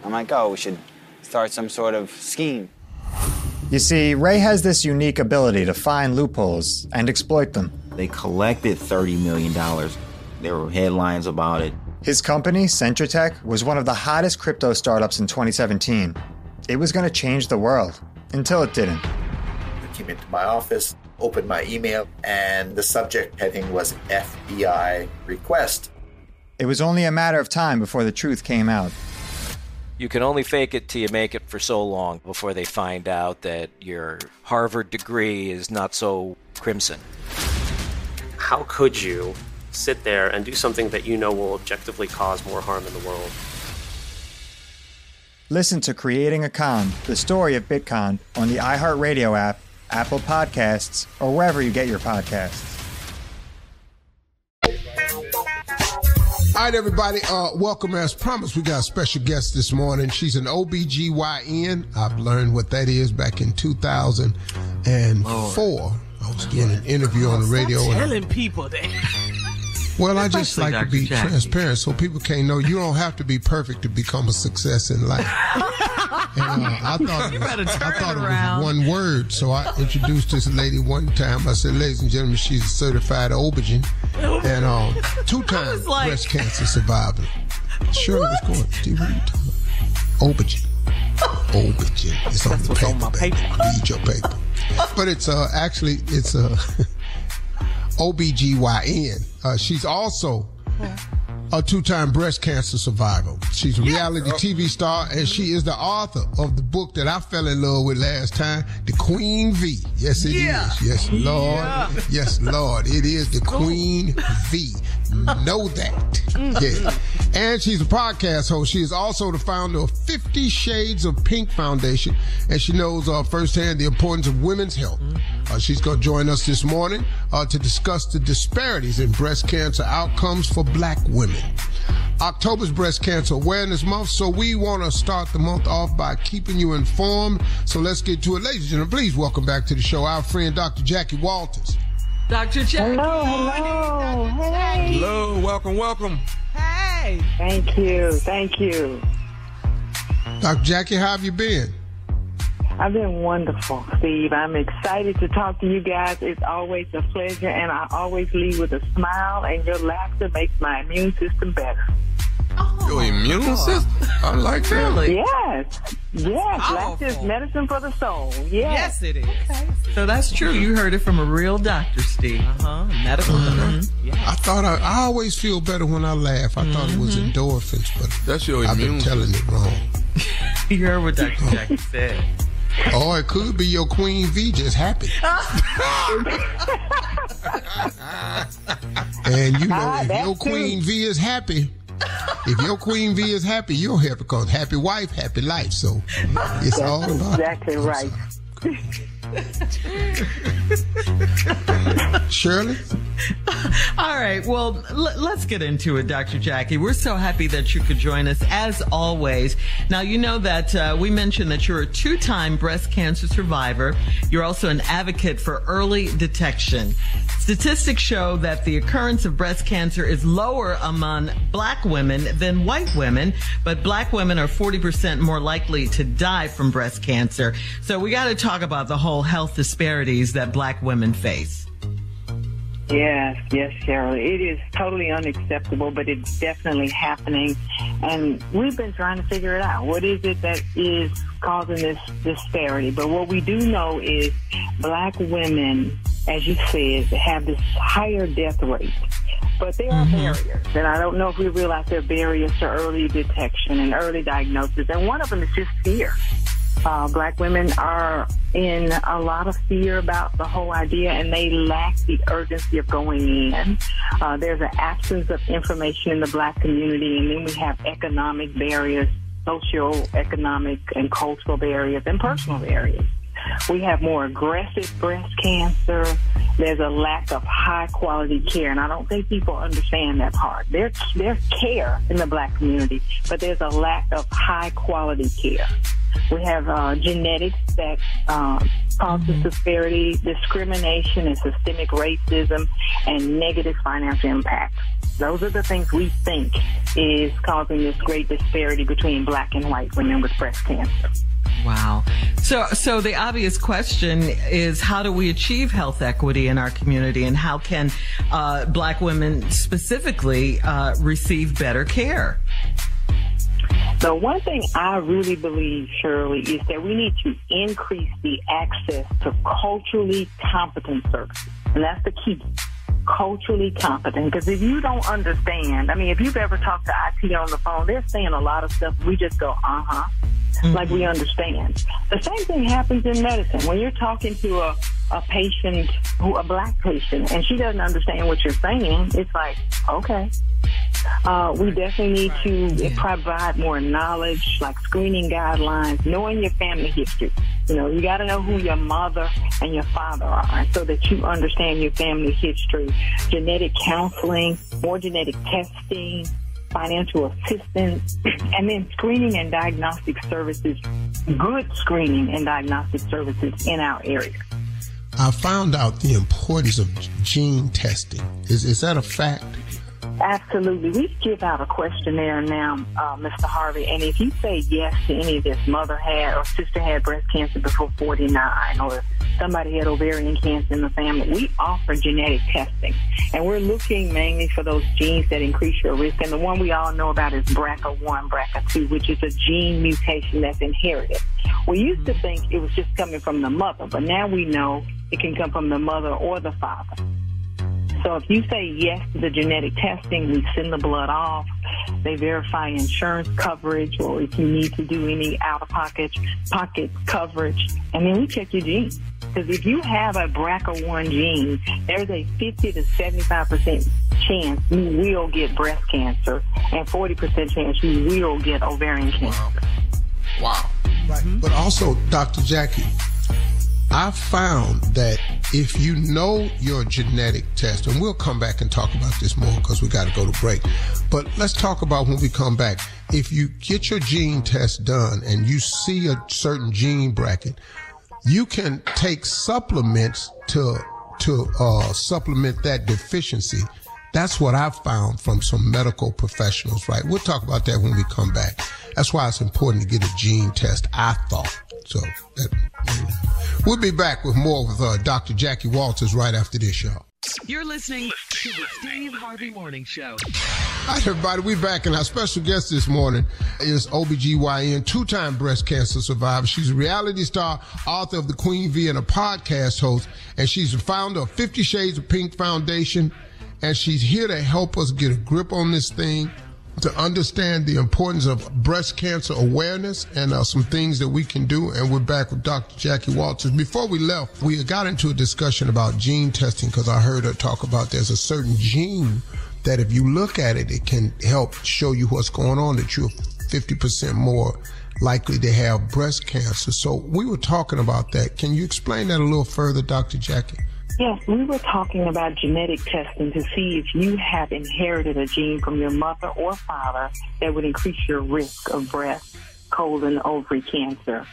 I'm like, oh, we should start some sort of scheme. You see, Ray has this unique ability to find loopholes and exploit them. They collected $30 million. There were headlines about it. His company, Centratech, was one of the hottest crypto startups in 2017. It was going to change the world, until it didn't. I came into my office, opened my email, and the subject heading was FBI request. It was only a matter of time before the truth came out. You can only fake it till you make it for so long before they find out that your Harvard degree is not so crimson. How could you sit there and do something that you know will objectively cause more harm in the world? Listen to Creating a Con, the story of Bitcon, on the iHeartRadio app, Apple Podcasts, or wherever you get your podcasts. All right, everybody, welcome. As promised, we got a special guest this morning. She's an OBGYN. I've learned what that is back in 2004. I was doing an interview on the radio. Telling people that. Well, I just like to be transparent so people can't know you don't have to be perfect to become a success in life. And I thought it was one word, so I introduced this lady one time. I said, ladies and gentlemen, she's a certified OBGYN and two-time breast cancer survivor. Shirley was going, Steve, what are you talking about? OBGYN. OBGYN. It's on the paper, on my paper. Read your paper. But it's actually OBGYN. She's also a two-time breast cancer survivor. She's a reality TV star, and she is the author of the book that I fell in love with last time, The Queen V. Yes, it is. Yes, Lord. Yeah. Yes, Lord. It is The Queen V. Know that. Yeah. And she's a podcast host. She is also the founder of 50 Shades of Pink Foundation, and she knows firsthand the importance of women's health. She's going to join us this morning to discuss the disparities in breast cancer outcomes for black women. October's Breast Cancer Awareness Month, so we want to start the month off by keeping you informed. So let's get to it. Ladies and gentlemen, please welcome back to the show our friend Dr. Jackie Walters. Dr. Jackie. Hello. Hey. Hello. Welcome. Hey. Thank you. Dr. Jackie, how have you been? I've been wonderful, Steve. I'm excited to talk to you guys. It's always a pleasure, and I always leave with a smile, and your laughter makes my immune system better. Your immune system? I like that. Really? Yes. Laughter is medicine for the soul. Yes, it is. Okay. So that's true. You heard it from a real doctor, Steve. Medical. Yeah. I thought I always feel better when I laugh. I thought it was endorphins, but that's your I've been telling it wrong. You heard what Dr. Jackie said. Oh, it could be your Queen V just happy. And you know, if your Queen V is happy, you're happy because happy wife, happy life. So it's all about exactly right. Shirley? All right. Well, let's get into it, Dr. Jackie. We're so happy that you could join us, as always. Now, you know that we mentioned that you're a two-time breast cancer survivor. You're also an advocate for early detection. Statistics show that the occurrence of breast cancer is lower among black women than white women, but black women are 40% more likely to die from breast cancer. So we got to talk about the whole health disparities that black women face. Yes, Shirley. It is totally unacceptable, but it's definitely happening. And we've been trying to figure it out. What is it that is causing this disparity? But what we do know is black women, as you said, have this higher death rate. But there are barriers, and I don't know if we realize there are barriers to early detection and early diagnosis. And one of them is just fear. Black women are in a lot of fear about the whole idea, and they lack the urgency of going in. There's an absence of information in the black community, and then we have economic barriers, socioeconomic and cultural barriers, and personal barriers. We have more aggressive breast cancer. There's a lack of high-quality care, and I don't think people understand that part. There's care in the black community, but there's a lack of high-quality care. We have genetics that causes disparity, discrimination, and systemic racism, and negative financial impact. Those are the things we think is causing this great disparity between black and white women with breast cancer. Wow. So the obvious question is, how do we achieve health equity in our community, and how can black women specifically receive better care? So one thing I really believe, Shirley, is that we need to increase the access to culturally competent services. And that's the key. Culturally competent. Because if you don't understand, I mean, if you've ever talked to IT on the phone, they're saying a lot of stuff. We just go, like we understand. The same thing happens in medicine. When you're talking to a patient, a black patient, and she doesn't understand what you're saying, it's like, okay. We definitely need to provide more knowledge, like screening guidelines, knowing your family history. You know, you got to know who your mother and your father are so that you understand your family history. Genetic counseling, more genetic testing, financial assistance, and then screening and diagnostic services, good screening and diagnostic services in our area. I found out the importance of gene testing. Is that a fact? Absolutely. We give out a questionnaire now, Mr. Harvey, and if you say yes to any of this, mother had or sister had breast cancer before 49, or somebody had ovarian cancer in the family, we offer genetic testing. And we're looking mainly for those genes that increase your risk. And the one we all know about is BRCA1, BRCA2, which is a gene mutation that's inherited. We used to think it was just coming from the mother, but now we know it can come from the mother or the father. So if you say yes to the genetic testing, we send the blood off. They verify insurance coverage, or if you need to do any out-of-pocket coverage, and then we check your genes. Because if you have a BRCA1 gene, there's a 50 to 75% chance you will get breast cancer, and 40% chance you will get ovarian cancer. Wow. Right. But also, Dr. Jackie, I found that if you know your genetic test, and we'll come back and talk about this more because we got to go to break, but let's talk about when we come back. If you get your gene test done and you see a certain gene bracket, you can take supplements to supplement that deficiency. That's what I've found from some medical professionals, right? We'll talk about that when we come back. That's why it's important to get a gene test, I thought. So we'll be back with more with Dr. Jackie Walters right after this, y'all. You're listening to the Steve Harvey Morning Show. All right, everybody, we're back, and our special guest this morning is OBGYN, two-time breast cancer survivor. She's a reality star, author of The Queen V, and a podcast host, and she's the founder of 50 Shades of Pink Foundation, and she's here to help us get a grip on this thing, to understand the importance of breast cancer awareness and some things that we can do. And we're back with Dr. Jackie Walters. Before we left, we got into a discussion about gene testing because I heard her talk about there's a certain gene that if you look at it, it can help show you what's going on, that you're 50% more likely to have breast cancer. So we were talking about that. Can you explain that a little further, Dr. Jackie? Yes, we were talking about genetic testing to see if you have inherited a gene from your mother or father that would increase your risk of breast, colon, ovary cancer.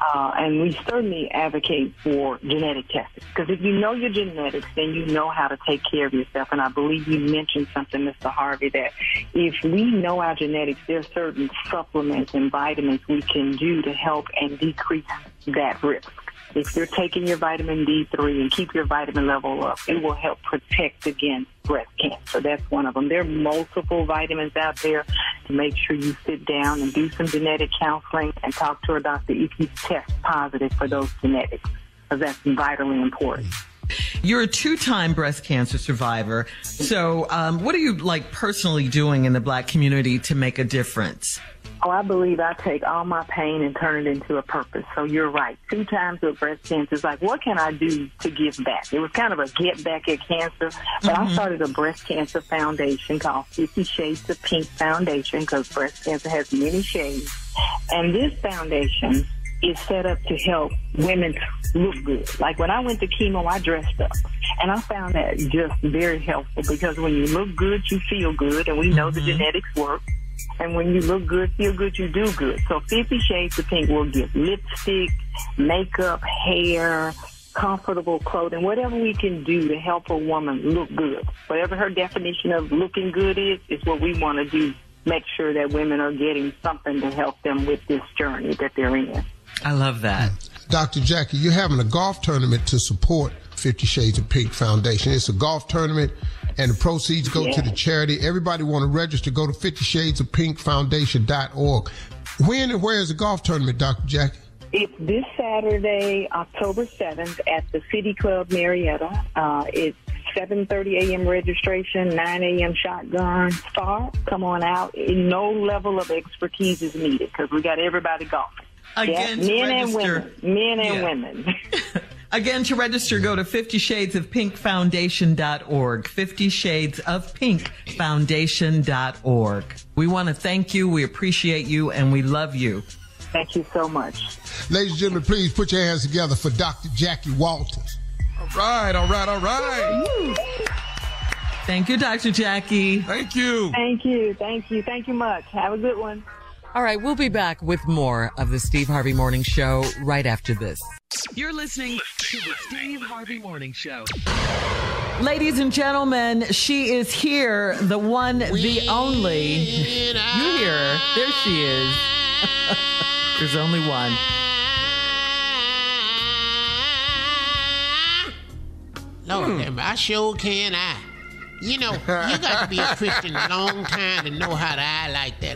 And we certainly advocate for genetic testing, because if you know your genetics, then you know how to take care of yourself. And I believe you mentioned something, Mr. Harvey, that if we know our genetics, there are certain supplements and vitamins we can do to help and decrease that risk. If you're taking your vitamin D3 and keep your vitamin level up, it will help protect against breast cancer. That's one of them. There are multiple vitamins out there to make sure you sit down and do some genetic counseling and talk to a doctor if you test positive for those genetics, because that's vitally important. You're a two-time breast cancer survivor. So what are you personally doing in the Black community to make a difference? Oh, I believe I take all my pain and turn it into a purpose. So you're right. 2 times with breast cancer. It's like, what can I do to give back? It was kind of a get back at cancer. But I started a breast cancer foundation called 50 Shades of Pink Foundation, because breast cancer has many shades. And this foundation is set up to help women look good. Like when I went to chemo, I dressed up. And I found that just very helpful, because when you look good, you feel good. And we know the genetics work. And when you look good, feel good, you do good. So 50 Shades of Pink will give lipstick, makeup, hair, comfortable clothing, whatever we can do to help a woman look good. Whatever her definition of looking good is what we want to do. Make sure that women are getting something to help them with this journey that they're in. I love that. Dr. Jackie, you're having a golf tournament to support 50 Shades of Pink Foundation. It's a golf tournament, and the proceeds go to the charity. Everybody want to register. Go to 50shadesofpinkfoundation.org. When and where is the golf tournament, Dr. Jackie? It's this Saturday, October 7th at the City Club Marietta. It's 7:30 a.m. registration, 9 a.m. shotgun start. Come on out. No level of expertise is needed because we got everybody golfing. Again, men and women. Men and women. Again, to register, go to 50shadesofpinkfoundation.org. 50shadesofpinkfoundation.org. We want to thank you. We appreciate you, and we love you. Thank you so much. Ladies and gentlemen, please put your hands together for Dr. Jackie Walters. All right. Thank you, Dr. Jackie. Thank you. Thank you much. Have a good one. All right, we'll be back with more of the Steve Harvey Morning Show right after this. You're listening to the Steve Harvey Morning Show. Ladies and gentlemen, she is here, the one, the only. You hear her. There she is. There's only one. Lord, I sure can. You know, you got to be a Christian a long time to know how to eye like that.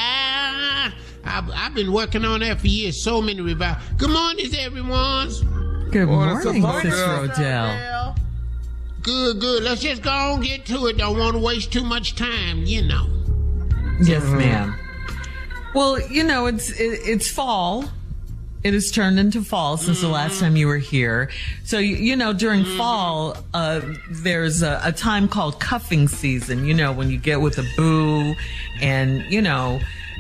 I've been working on that for years. So many revivals. Good morning, everyone. Good morning, Sister Odell. Good. Let's just go on and get to it. Don't want to waste too much time, you know. Yes, ma'am. Well, you know, it's fall. It has turned into fall since the last time you were here. So, you know, during fall, there's a time called cuffing season, you know, when you get with a boo and, you know,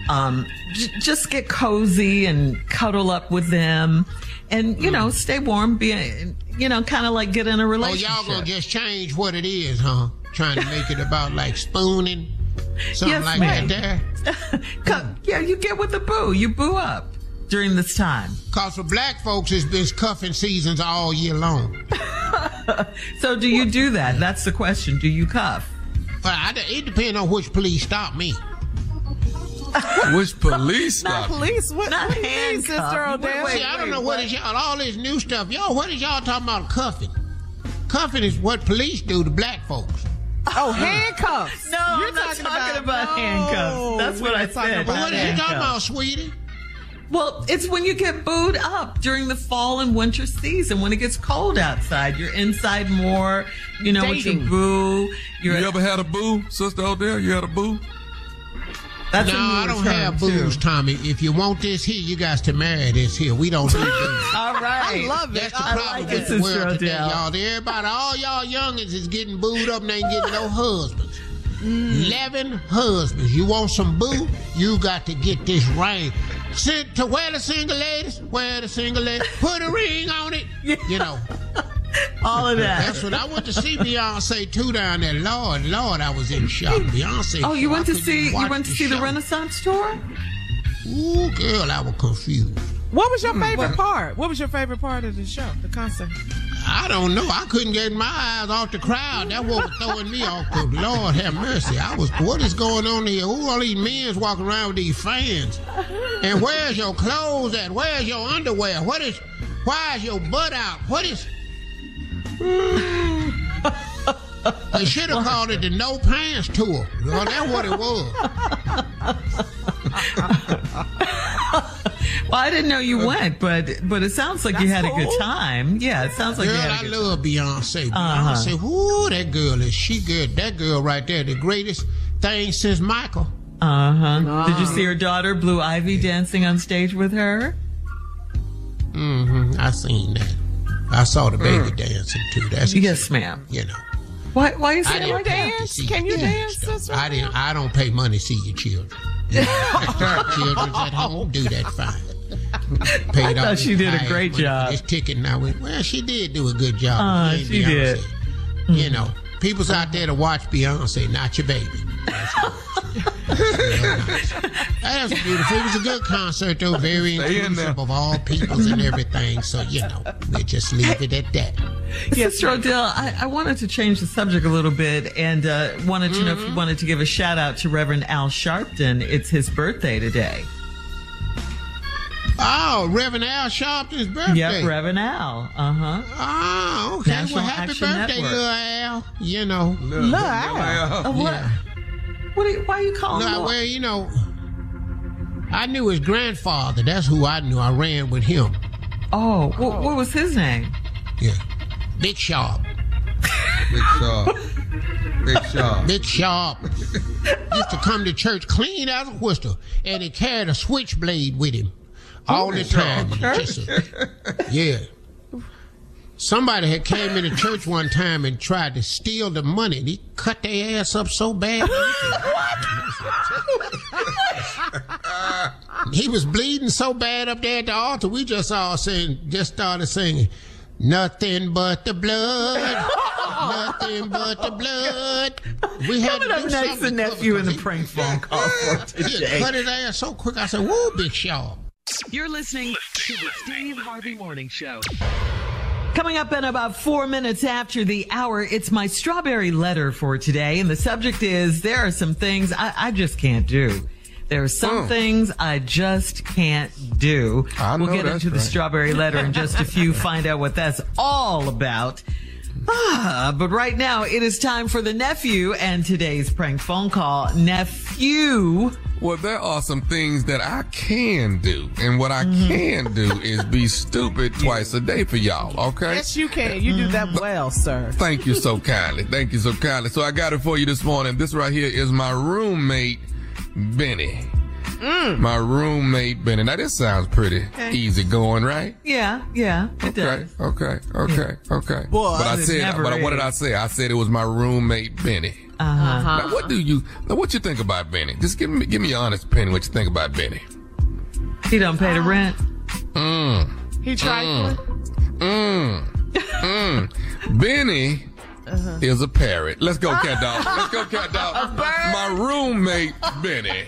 just get cozy and cuddle up with them and, you know, stay warm, be, you know, kind of like get in a relationship. Oh, y'all gonna just change what it is, huh? Trying to make it about like spooning, something like that there? Yeah, you get with the boo. You boo up during this time. Because for black folks, it's been cuffing seasons all year long. So do you do that? That's the question. Do you cuff? Well, it depends on which police stop me. Which police stop? Not police. What do you mean, Sister Odell? See, I don't know what is y'all, all this new stuff. Y'all, what is y'all talking about cuffing? Cuffing is what police do to black folks. Oh, handcuffs. No, you're not talking about handcuffs. That's what I said. But what are you talking about, sweetie? Well, it's when you get booed up during the fall and winter season. When it gets cold outside, you're inside more, you know, with your boo. You ever had a boo, Sister Odell? You had a boo? That's no, I don't have boos, Tommy. If you want this here, you guys to marry this here. We don't do boos. All right. I love it. That's the problem with the world today, y'all. Everybody, all y'all youngins is getting booed up and ain't getting no husbands. 11 husbands. You want some boo? You got to get this ring. To wear the single ladies, wear the single ladies, put a ring on it. You know. All of that. That's what I went to see Beyonce too down there. Lord, I was in shock. Beyonce. Oh, you went to see the Renaissance tour? Ooh, girl, I was confused. What was your favorite part? What was your favorite part of the show, the concert? I don't know. I couldn't get my eyes off the crowd. That was throwing me off. Lord have mercy. What is going on here? Who all these men walking around with these fans? And where's your clothes at? Where's your underwear? Why is your butt out? What is... They should have called it the No Pants Tour. Well, that's what it was. Well, I didn't know you went, but it sounds like you had a good time. Yeah, it sounds like you had a good time. I love Beyonce. Beyonce, whoo, that girl is she good. That girl right there, the greatest thing since Michael. Did you see her daughter, Blue Ivy, dancing on stage with her? I seen that. I saw the baby dancing too. That's yes, ma'am. You know. Why you saying like dance? Can you dance, sister? I don't pay money to see your children. Children's at home do that fine. I thought she did a great job. This ticket now. Well, she did do a good job. She did. You know, people's out there to watch Beyonce, not your baby. That's beautiful. It was a good concert, though. Very inclusive of all peoples and everything. So, we'll just leave it at that. Yes, Rodell, I wanted to change the subject a little bit and wanted to know if you wanted to give a shout out to Reverend Al Sharpton. It's his birthday today. Oh, Reverend Al Sharpton's birthday. Yep, Reverend Al. Uh-huh. Oh, okay. National Well, happy Action birthday, Network. little Al. Little Al. What? Yeah. Why are you calling him? Well, I knew his grandfather. That's who I knew. I ran with him. Oh, what was his name? Yeah. Big Sharp. Big Sharp. Big Sharp. Big Sharp. Used to come to church clean as a whistle, and he carried a switchblade with him all the time. Yeah. Somebody had came into church one time and tried to steal the money. And he cut their ass up so bad. He was bleeding so bad up there at the altar. We just started singing, nothing but the blood, nothing but the blood. We had Coming up next, the nephew in the prank phone call for today. He cut his ass so quick. I said, "Whoa, Big Shaw." You're listening to the Steve Harvey Morning Show. Coming up in about 4 minutes after the hour, it's my strawberry letter for today. And the subject is, there are some things I just can't do. There are some things I just can't do. We'll get into the strawberry letter in just a few, find out what that's all about. But right now, it is time for the nephew and today's prank phone call. Nephew. Well, there are some things that I can do. And what I can do is be stupid twice a day for y'all, okay? Yes, you can. You do that well, sir. Thank you so kindly. Thank you so kindly. So I got it for you this morning. This right here is my roommate, Benny. My roommate, Benny. Now, this sounds pretty easy going, right? Yeah, it does. Okay. Well, but what did I say? I said it was my roommate, Benny. Now, what you think about Benny? Just give me your honest opinion. What you think about Benny? He don't pay the rent. He tried Benny is a parrot. Let's go, cat dog. Let's go, cat dog. My roommate, Benny.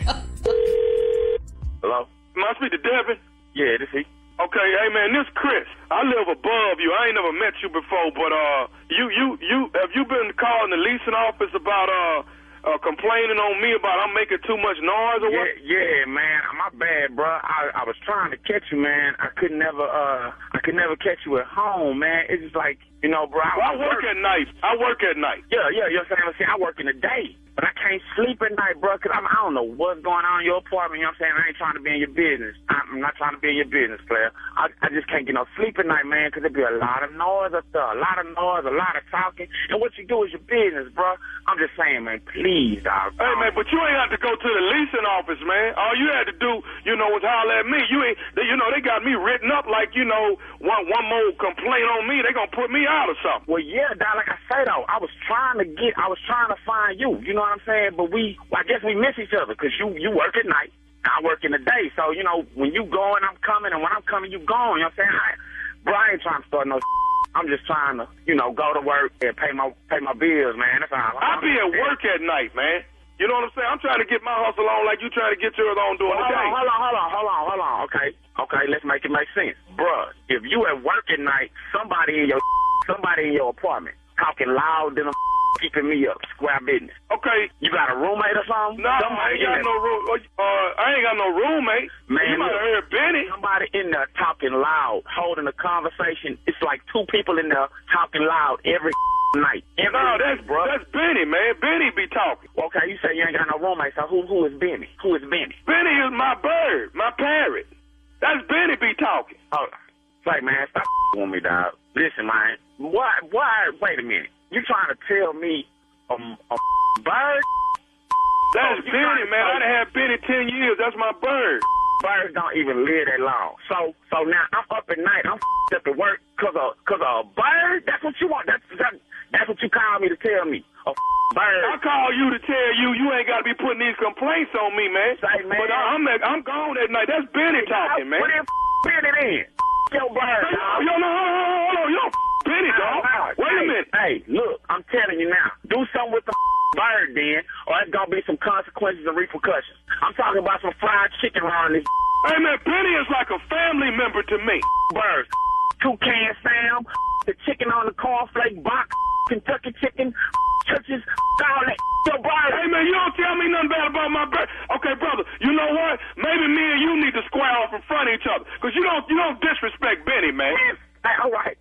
Hello? Must be the Devin? Yeah, this he. Okay, hey man, this Chris. I live above you. I ain't never met you before, but you have you been calling the leasing office about complaining on me about I'm making too much noise or what? Yeah, man. My bad, bro. I was trying to catch you, man. I could never catch you at home, man. It's just like, bro. I work at night. I work at night. Yeah. You know what I'm saying? I work in the day. But I can't sleep at night, bro, because I don't know what's going on in your apartment. You know what I'm saying? I ain't trying to be in your business. I'm not trying to be in your business, player. I just can't get no sleep at night, man, because there be a lot of noise up there. A lot of noise, a lot of talking. And what you do is your business, bro. I'm just saying, man, please, dog. Hey, man, but you ain't have to go to the leasing office, man. All you had to do, was holler at me. They got me written up like, one more complaint on me, they gonna put me out or something. Well, yeah, dog, like I say, though, I was trying to find you. You know what I'm saying? But I guess we miss each other because you work at night, I work in the day. So, when you going, I'm coming, and when I'm coming, you going. You know what I'm saying? Bro, I ain't trying to start no I'm just trying to, go to work and pay my bills, man. That's all. I be at work at night, man. You know what I'm saying? I'm trying to get my hustle on like you trying to get yours on during the day. Hold on. Okay, let's make it make sense. Bruh, if you at work at night, somebody in your apartment talking loud than a keeping me up, square business. Okay. You got a roommate or something? No, I ain't got no roommate. Man, you might have heard Benny. Somebody in there talking loud, holding a conversation. It's like two people in there talking loud every night. That's Benny, man. Benny be talking. Okay, you say you ain't got no roommate, so who is Benny? Who is Benny? Benny is my bird, my parrot. That's Benny be talking. Oh, say, man, stop with me, dog. Listen, man. Why? Wait a minute. You trying to tell me a bird? That's Benny, man. I done had Benny 10 years. That's my bird. Birds don't even live that long. So now I'm up at night. I'm up at work because of a bird? That's what you want? That's what you call me to tell me? A bird? I call you to tell you ain't got to be putting these complaints on me, man. Say, man. But I'm gone at night. That's Benny talking, man. Put Benny in. Your bird, dog. Hold on. You don't Benny, dog. Wait a minute. Hey, look, I'm telling you now. Do something with the bird, bird then, or it's gonna be some consequences and repercussions. I'm talking about some fried chicken around this. Hey man, Benny is like a family member to me. Birds, toucan Sam, the chicken on the cornflake box, Kentucky chicken, churches, all that. Yo, bird. Hey man, you don't tell me nothing bad about my bird. Okay, brother, you know what? Maybe me and you need to square off in front of each other, because you don't disrespect Benny, man. Hey, all right.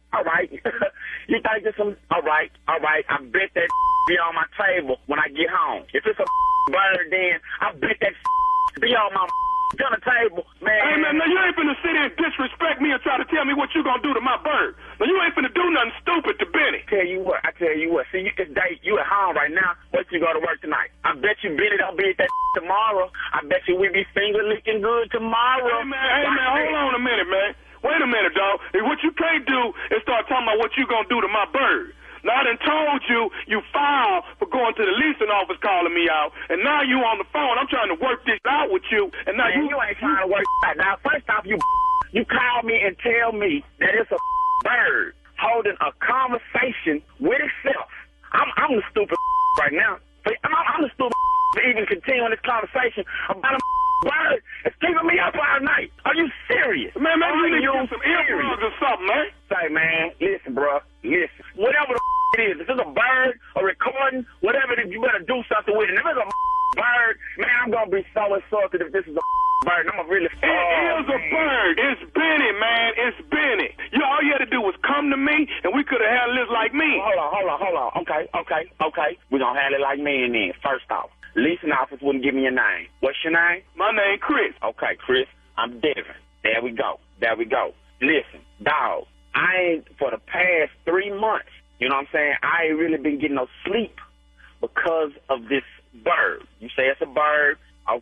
You think this some? All right. I bet that be on my table when I get home. If it's a bird, then I bet that be on my dinner table, man. Hey man, now you ain't finna sit here and disrespect me and try to tell me what you gonna do to my bird. Now you ain't finna do nothing stupid to Benny. I tell you what. See, you can date. You at home right now. Wait till you go to work tonight. I bet you Benny don't be at that tomorrow. I bet you we be finger licking good tomorrow. Hey man, hold on a minute, man. Wait a minute, dog. What you can't do is start talking about what you gonna do to my bird. Now, I done told you filed for going to the leasing office calling me out, and now you on the phone. I'm trying to work this out with you, and now man, you ain't trying to work that out. Now, first off, you call me and tell me that it's a bird holding a conversation with itself. I'm the stupid right now. I'm the stupid for even continuing this conversation about a bird that's keeping me up all night. Are you serious? Man, maybe you need to get some earplugs or something, man. Say, man, listen, bro. Listen. Whatever the it is, if it's a bird, a recording, whatever it is, you better do something with it. And if it's a bird, man, I'm going to be so insulted if this is a bird. I'm going to really... It is a bird. It's Benny, man. It's Benny. All you had to do was come to me, and we could have handled this like me. Hold on. Okay. We're going to handle it like me and then. First off, leasing office wouldn't give me a name. What's your name? My name, Chris. Okay, Chris. I'm Devin. There we go. Listen, dog, for the past 3 months, you know what I'm saying, I ain't really been getting no sleep because of this bird. You say it's a bird.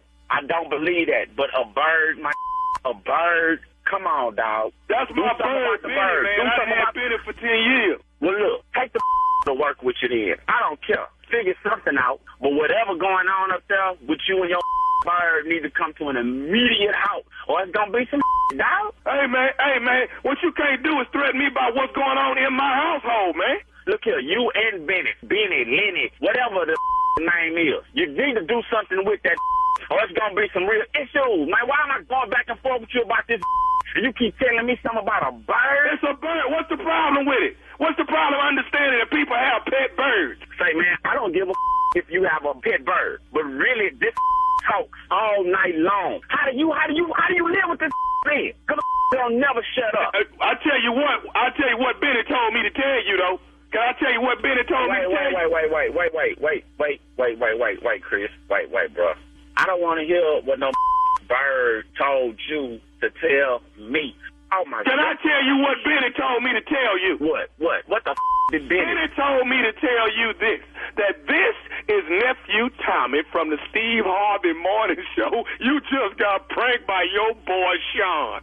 I don't believe that, but a bird, a bird. Come on, dog. That's my bird, Benny, man. I had Benny for 10 years. Well, look, take the to work with you then. I don't care. Figure something out. But whatever going on up there with you and your bird need to come to an immediate halt, or it's gonna be some dog. Hey man, what you can't do is threaten me about what's going on in my household, man. Look here, you and Benny, Lenny, whatever the name is, you need to do something with that, or it's gonna be some real issues. Man, why am I going back and forth with you about this? And you keep telling me something about a bird? It's a bird. What's the problem with it? What's the problem understanding that people have pet birds? Say, man, I don't give a if you have a pet bird, but really this talks all night long. How do you live with this thing? Because they'll never shut up. I tell you what Benny told me to tell you though. Can I tell you what Benny told me to tell you? Wait, Chris. Wait, bro. I don't want to hear what no bird told you to tell me. Oh my God. Can I tell you what Benny told me to tell you? What the did Benny? Benny told me to tell you this, that this is nephew Tommy from the Steve Harvey Morning Show. You just got pranked by your boy Sean.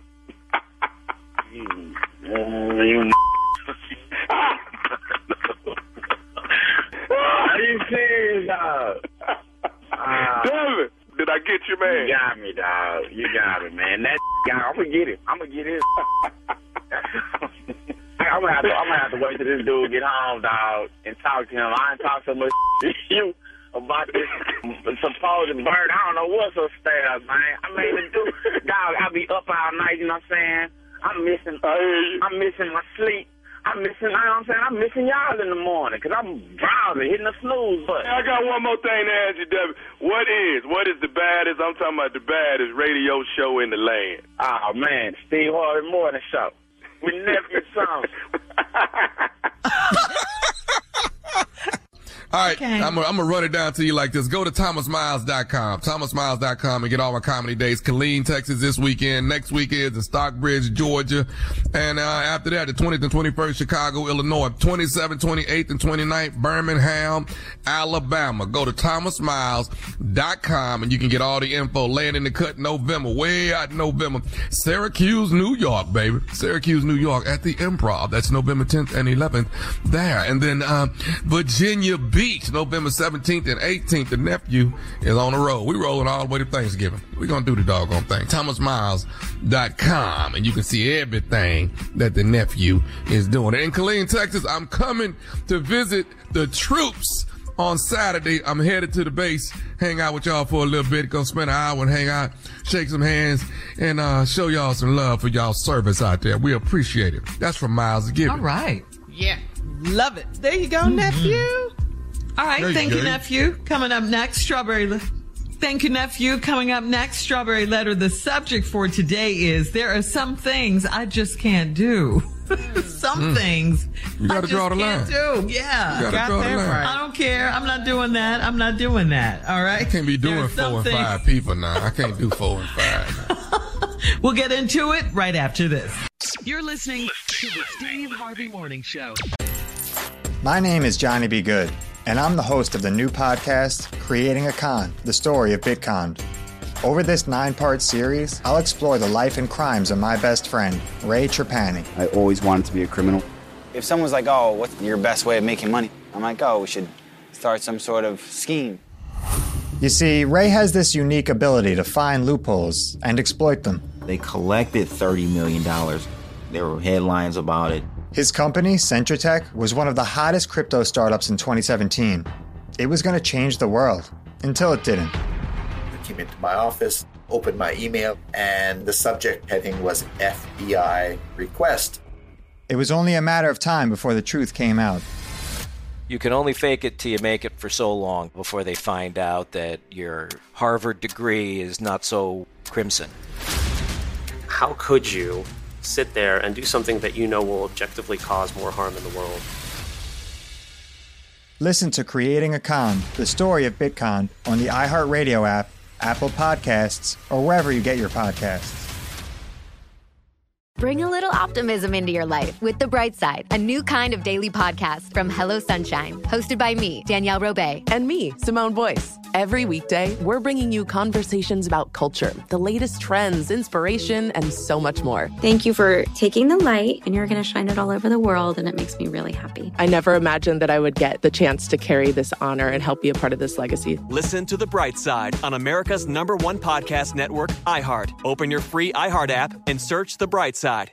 Are you serious, dog? David, did I get you, man? You got me, dog. You got me, man. That guy, I'm gonna get him. I'm gonna have to wait till this dude get home, dog, and talk to him. I ain't talk so much to you about this supposed bird. I don't know what's upstairs, man. I mean, the dude, dog, I be up all night. You know what I'm saying? I'm missing my sleep. I'm missing y'all in the morning because I'm drowsy, hitting the snooze button. I got one more thing to ask you, Debbie. What is the baddest, I'm talking about the baddest radio show in the land? Oh, man, Steve Harvey Morning Show. With nephew Song. All right, okay. I'm gonna run it down to you like this. Go to thomasmiles.com, thomasmiles.com, and get all my comedy dates. Killeen, Texas this weekend. Next weekend in Stockbridge, Georgia. And after that, the 20th and 21st, Chicago, Illinois. 27th, 28th, and 29th, Birmingham, Alabama. Go to thomasmiles.com, and you can get all the info. Land in the Cut November, way out in November. Syracuse, New York, baby. Syracuse, New York at the Improv. That's November 10th and 11th there. And then Virginia Beach, November 17th and 18th. The nephew is on the road. We rolling all the way to Thanksgiving. We're going to do the doggone thing. thomasmiles.com, and you can see everything that the nephew is doing. In Killeen, Texas, I'm coming to visit the troops on Saturday, I'm headed to the base, hang out with y'all for a little bit, go spend an hour and hang out, shake some hands, and show y'all some love for y'all service out there. We appreciate it. That's from Miles Gibbons. All right. Yeah, love it. There you go, nephew. All right, thank you, nephew. Coming up next, Strawberry Thank you, nephew. Coming up next, Strawberry Letter. The subject for today is there are some things I just can't do. Some things you gotta draw the line. Do. Yeah. You gotta draw the line. Right. I don't care. I'm not doing that. I'm not doing that. All right. I can't be doing 4 and 5 people now. I can't do 4 and 5. We'll get into it right after this. You're listening to the Steve Harvey Morning Show. My name is Johnny B. Good, and I'm the host of the new podcast, Creating a Con, the story of Bitcon. Over this 9-part series, I'll explore the life and crimes of my best friend, Ray Trapani. I always wanted to be a criminal. If someone's like, oh, what's your best way of making money? I'm like, oh, we should start some sort of scheme. You see, Ray has this unique ability to find loopholes and exploit them. They collected $30 million. There were headlines about it. His company, Centratech, was one of the hottest crypto startups in 2017. It was going to change the world, until it didn't. I came into my office, opened my email, and the subject heading was FBI request. It was only a matter of time before the truth came out. You can only fake it till you make it for so long before they find out that your Harvard degree is not so crimson. How could you sit there and do something that you know will objectively cause more harm in the world? Listen to Creating a Con, the story of Bitcon, on the iHeartRadio app, Apple Podcasts, or wherever you get your podcasts. Bring a little optimism into your life with The Bright Side, a new kind of daily podcast from Hello Sunshine, hosted by me, Danielle Robay. And me, Simone Boyce. Every weekday, we're bringing you conversations about culture, the latest trends, inspiration, and so much more. Thank you for taking the light, and you're going to shine it all over the world, and it makes me really happy. I never imagined that I would get the chance to carry this honor and help be a part of this legacy. Listen to The Bright Side on America's #1 podcast network, iHeart. Open your free iHeart app and search The Bright Side.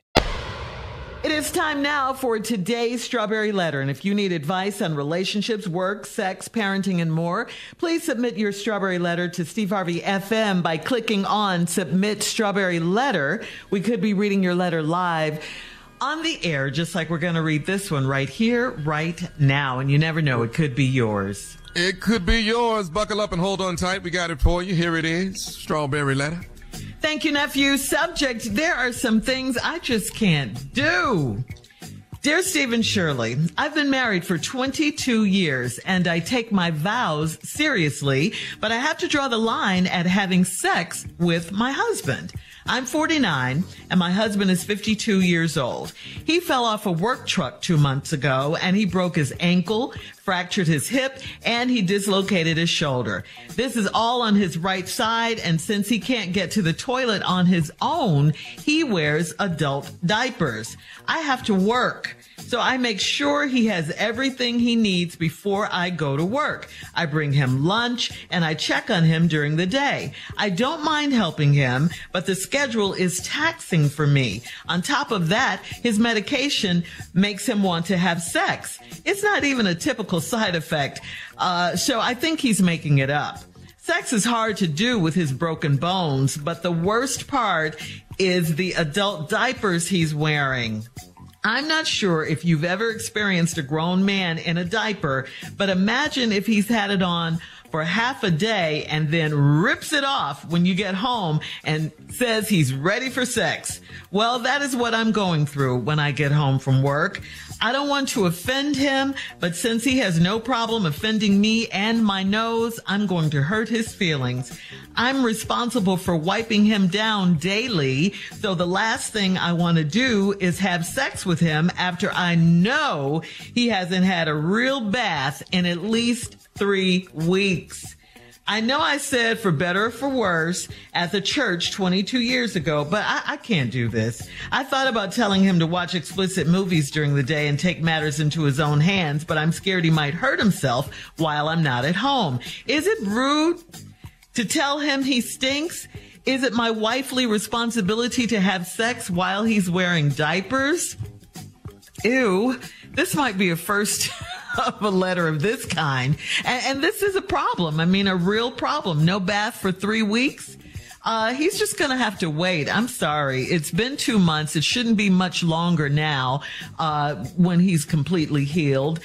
It is time now for today's Strawberry Letter. And if you need advice on relationships, work, sex, parenting, and more, please submit your Strawberry Letter to Steve Harvey FM by clicking on Submit Strawberry Letter. We could be reading your letter live on the air, just like we're going to read this one right here, right now. And you never know, it could be yours. It could be yours. Buckle up and hold on tight. We got it for you. Here it is, Strawberry Letter. Thank you, nephew. Subject, there are some things I just can't do. Dear Stephen Shirley, I've been married for 22 years and I take my vows seriously, but I have to draw the line at having sex with my husband. I'm 49 and my husband is 52 years old. He fell off a work truck 2 months ago and he broke his ankle, fractured his hip, and he dislocated his shoulder. This is all on his right side, and since he can't get to the toilet on his own, he wears adult diapers. I have to work, so I make sure he has everything he needs before I go to work. I bring him lunch, and I check on him during the day. I don't mind helping him, but the schedule is taxing for me. On top of that, his medication makes him want to have sex. It's not even a typical side effect, so I think he's making it up. Sex is hard to do with his broken bones, but the worst part is the adult diapers he's wearing. I'm not sure if you've ever experienced a grown man in a diaper, but imagine if he's had it on for half a day and then rips it off when you get home and says he's ready for sex. Well, that is what I'm going through when I get home from work. I don't want to offend him, but since he has no problem offending me and my nose, I'm going to hurt his feelings. I'm responsible for wiping him down daily, so the last thing I want to do is have sex with him after I know he hasn't had a real bath in at least 3 weeks. I know I said for better or for worse at the church 22 years ago, but I can't do this. I thought about telling him to watch explicit movies during the day and take matters into his own hands, but I'm scared he might hurt himself while I'm not at home. Is it rude to tell him he stinks? Is it my wifely responsibility to have sex while he's wearing diapers? Ew, this might be a first of a letter of this kind. And this is a problem. I mean, a real problem. No bath for 3 weeks. He's just going to have to wait. I'm sorry. It's been 2 months. It shouldn't be much longer now, when he's completely healed.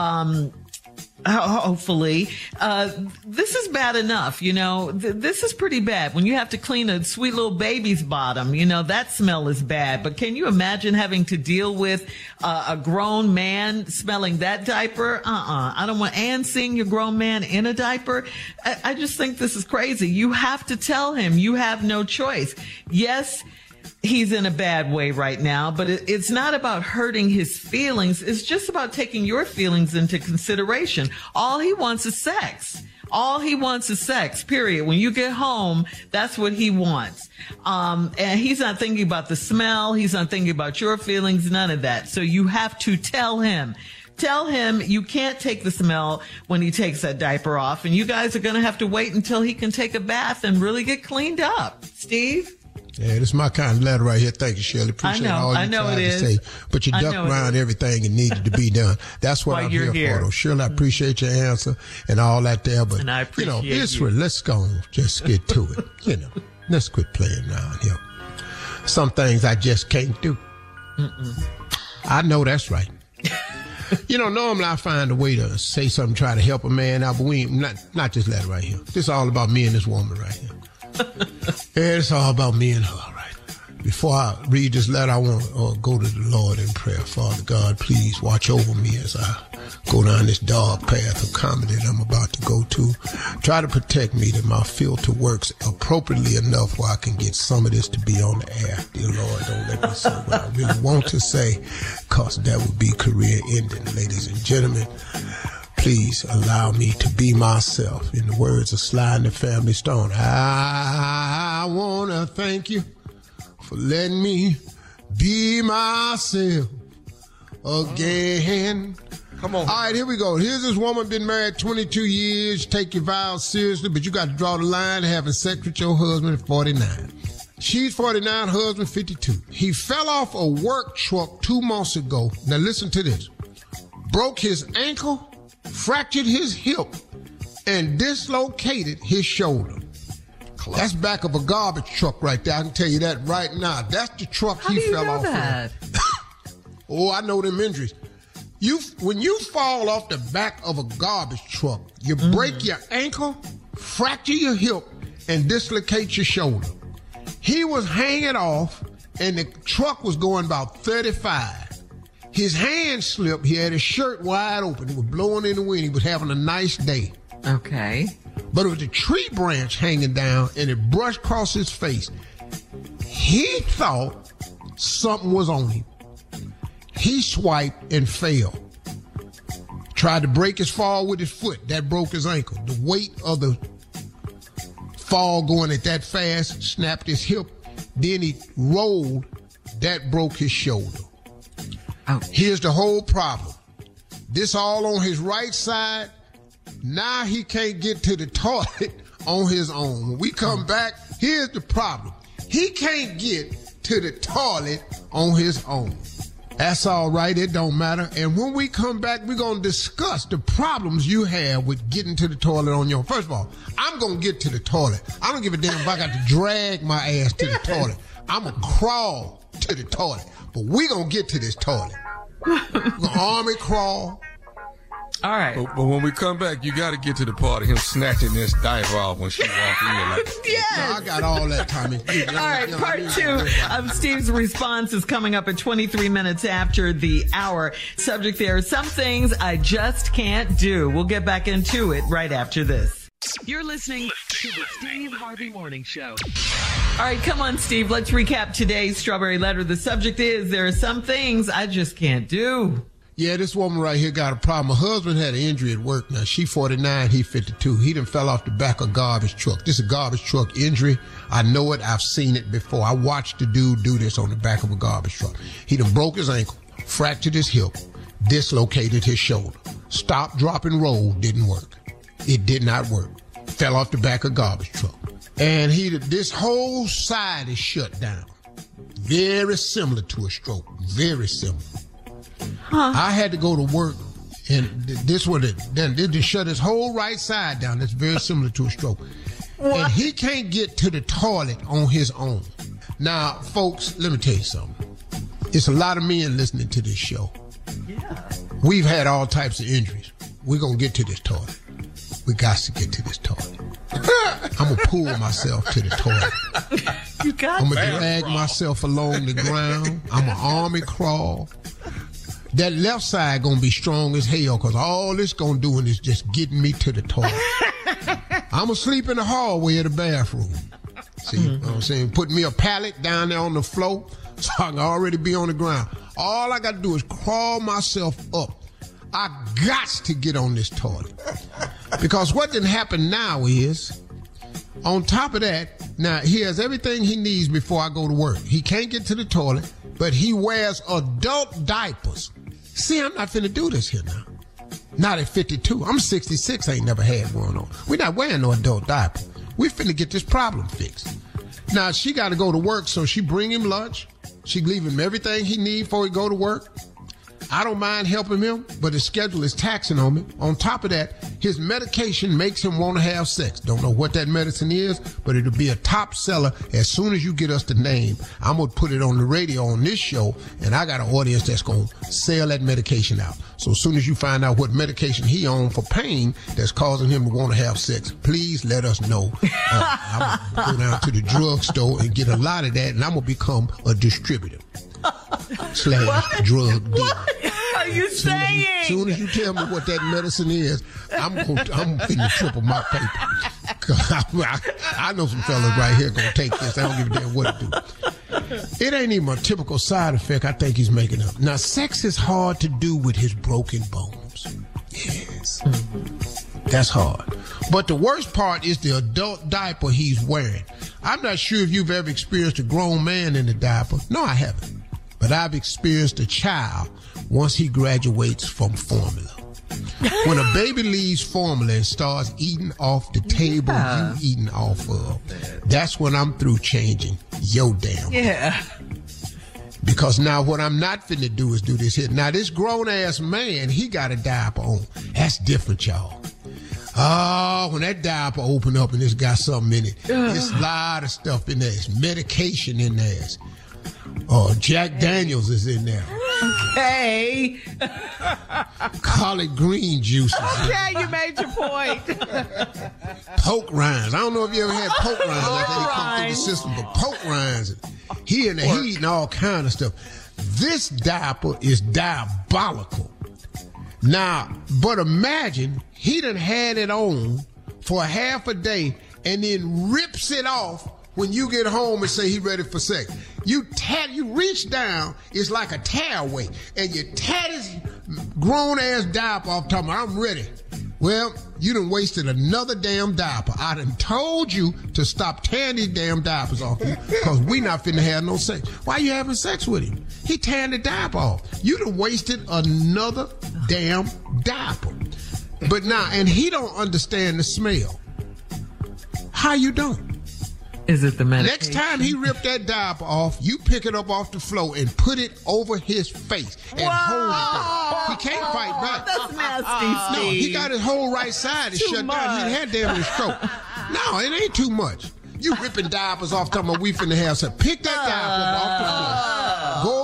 Hopefully. This is bad enough, this is pretty bad. When you have to clean a sweet little baby's bottom, that smell is bad. But can you imagine having to deal with a grown man smelling that diaper? I don't want, and seeing your grown man in a diaper. I just think this is crazy. You have to tell him you have no choice. Yes, he's in a bad way right now, but it's not about hurting his feelings. It's just about taking your feelings into consideration. All he wants is sex. All he wants is sex, period. When you get home, that's what he wants. And he's not thinking about the smell. He's not thinking about your feelings, none of that. So you have to tell him. Tell him you can't take the smell when he takes that diaper off. And you guys are going to have to wait until he can take a bath and really get cleaned up. Steve? Yeah, this is my kind of letter right here. Thank you, Shirley. Appreciate all you tried to say. But you ducked around everything that needed to be done. That's what I'm here for, though. Shirley, I appreciate your answer and all that there. But, and I appreciate you. Let's go on. Just get to it. Let's quit playing around here. Some things I just can't do. I know that's right. Normally I find a way to say something, try to help a man out, but we ain't, not this letter right here. This is all about me and this woman right here. It's all about me and her, right? Before I read this letter, I want to go to the Lord in prayer. Father God, please watch over me as I go down this dark path of comedy that I'm about to go to. Try to protect me that my filter works appropriately enough where I can get some of this to be on the air. Dear Lord, don't let me say what I really want to say, because that would be career ending. Ladies and gentlemen, please allow me to be myself. In the words of Sly and the Family Stone, I want to thank you for letting me be myself again. Come on. All right, here we go. Here's this woman, been married 22 years. Take your vows seriously, but you got to draw the line to having sex with your husband at 49. She's 49, husband 52. He fell off a work truck 2 months ago. Now listen to this. Broke his ankle, fractured his hip, and dislocated his shoulder. That's back of a garbage truck right there. I can tell you that right now. That's the truck he fell off of. Oh, I know them injuries. When you fall off the back of a garbage truck, you break your ankle, fracture your hip, and dislocate your shoulder. He was hanging off, and the truck was going about 35. His hand slipped. He had his shirt wide open. It was blowing in the wind. He was having a nice day. Okay. But it was a tree branch hanging down, and it brushed across his face. He thought something was on him. He swiped and fell. Tried to break his fall with his foot. That broke his ankle. The weight of the fall going at that fast snapped his hip. Then he rolled. That broke his shoulder. Oh. Here's the whole problem. This all on his right side. Now he can't get to the toilet on his own. When we come back, here's the problem. He can't get to the toilet on his own. That's all right. It don't matter. And when we come back, we're going to discuss the problems you have with getting to the toilet on your own. First of all, I'm going to get to the toilet. I don't give a damn if I got to drag my ass to the toilet. I'm going to crawl to the toilet. But we're going to get to this toilet. We're going to army crawl. All right. But when we come back, you got to get to the part of him snatching this diaper off when she walked in. Like, yes. No, I got all that, Tommy. All right. Part 2 of Steve's response is coming up at 23 minutes after the hour. Subject there, some things I just can't do. We'll get back into it right after this. You're listening to the Steve Harvey Morning Show. All right, come on, Steve. Let's recap today's Strawberry Letter. The subject is, there are some things I just can't do. Yeah, this woman right here got a problem. Her husband had an injury at work. Now, she 49, he 52. He done fell off the back of a garbage truck. This is a garbage truck injury. I know it. I've seen it before. I watched the dude do this on the back of a garbage truck. He done broke his ankle, fractured his hip, dislocated his shoulder. Stop, drop, and roll didn't work. It did not work. Fell off the back of a garbage truck. And this whole side is shut down. Very similar to a stroke. Very similar. Huh. I had to go to work And this would then just shut his whole right side down. That's very similar to a stroke. What? And he can't get to the toilet on his own. Now, folks, let me tell you something. It's a lot of men listening to this show. Yeah. We've had all types of injuries. We're going to get to this toilet. We got to get to this toilet. I'm going to pull myself to the toilet. You got I'm going to drag myself along the ground. I'm going to army crawl. That left side going to be strong as hell because all it's going to do is just getting me to the toilet. I'm going to sleep in the hallway of the bathroom. See, you know what I'm saying? Put me a pallet down there on the floor so I can already be on the ground. All I got to do is crawl myself up. I got to get on this toilet. Because what didn't happen now is, on top of that, now he has everything he needs before I go to work. He can't get to the toilet, but he wears adult diapers. See, I'm not finna do this here now. Not at 52. I'm 66, I ain't never had one on. We're not wearing no adult diaper. We finna get this problem fixed. Now, she got to go to work, so she bring him lunch. She leave him everything he need before he go to work. I don't mind helping him, but his schedule is taxing on me. On top of that, his medication makes him want to have sex. Don't know what that medicine is, but it'll be a top seller as soon as you get us the name. I'm going to put it on the radio on this show, and I got an audience that's going to sell that medication out. So as soon as you find out what medication he on for pain that's causing him to want to have sex, please let us know. I'm going to go down to the drugstore and get a lot of that, and I'm going to become a distributor. / drug dealer. What are you saying? As soon as you tell me what that medicine is, I'm finna triple my paper. Cause I know some fellas right here gonna take this. I don't give a damn what it do. It ain't even a typical side effect I think he's making up. Now, sex is hard to do with his broken bones. Yes. That's hard. But the worst part is the adult diaper he's wearing. I'm not sure if you've ever experienced a grown man in a diaper. No, I haven't. But I've experienced a child once he graduates from formula. When a baby leaves formula and starts eating off the table you eating off of, that's when I'm through changing your damn. Yeah. Because now what I'm not finna do is do this here. Now this grown-ass man, he got a diaper on. That's different, y'all. Oh, when that diaper open up and it's got something in it, there's a lot of stuff in there. It's medication in there. Jack Daniels is in there. Okay. Collard green juices. Okay, you made your point. Poke rinds. I don't know if you ever had poke rinds. I think they come through the system, but poke rinds. He in there, he eating all kind of stuff. This diaper is diabolical. Now, but imagine he done had it on for half a day and then rips it off when you get home and say he ready for sex. You reach down, it's like a tearaway, and you tear this grown-ass diaper off talking about, I'm ready. Well, you done wasted another damn diaper. I done told you to stop tearing these damn diapers off you because we not finna have no sex. Why you having sex with him? He tearing the diaper off. You done wasted another damn diaper. But now, and he don't understand the smell. How you doing? Is it the medication? Next time he ripped that diaper off, you pick it up off the floor and put it over his face and hold it there. He can't fight back. That's nasty, Steve. No, he got his whole right side is shut down. He had damn near stroke. No, it ain't too much. You ripping diapers off, talking about we finna have some. Pick that diaper off the floor.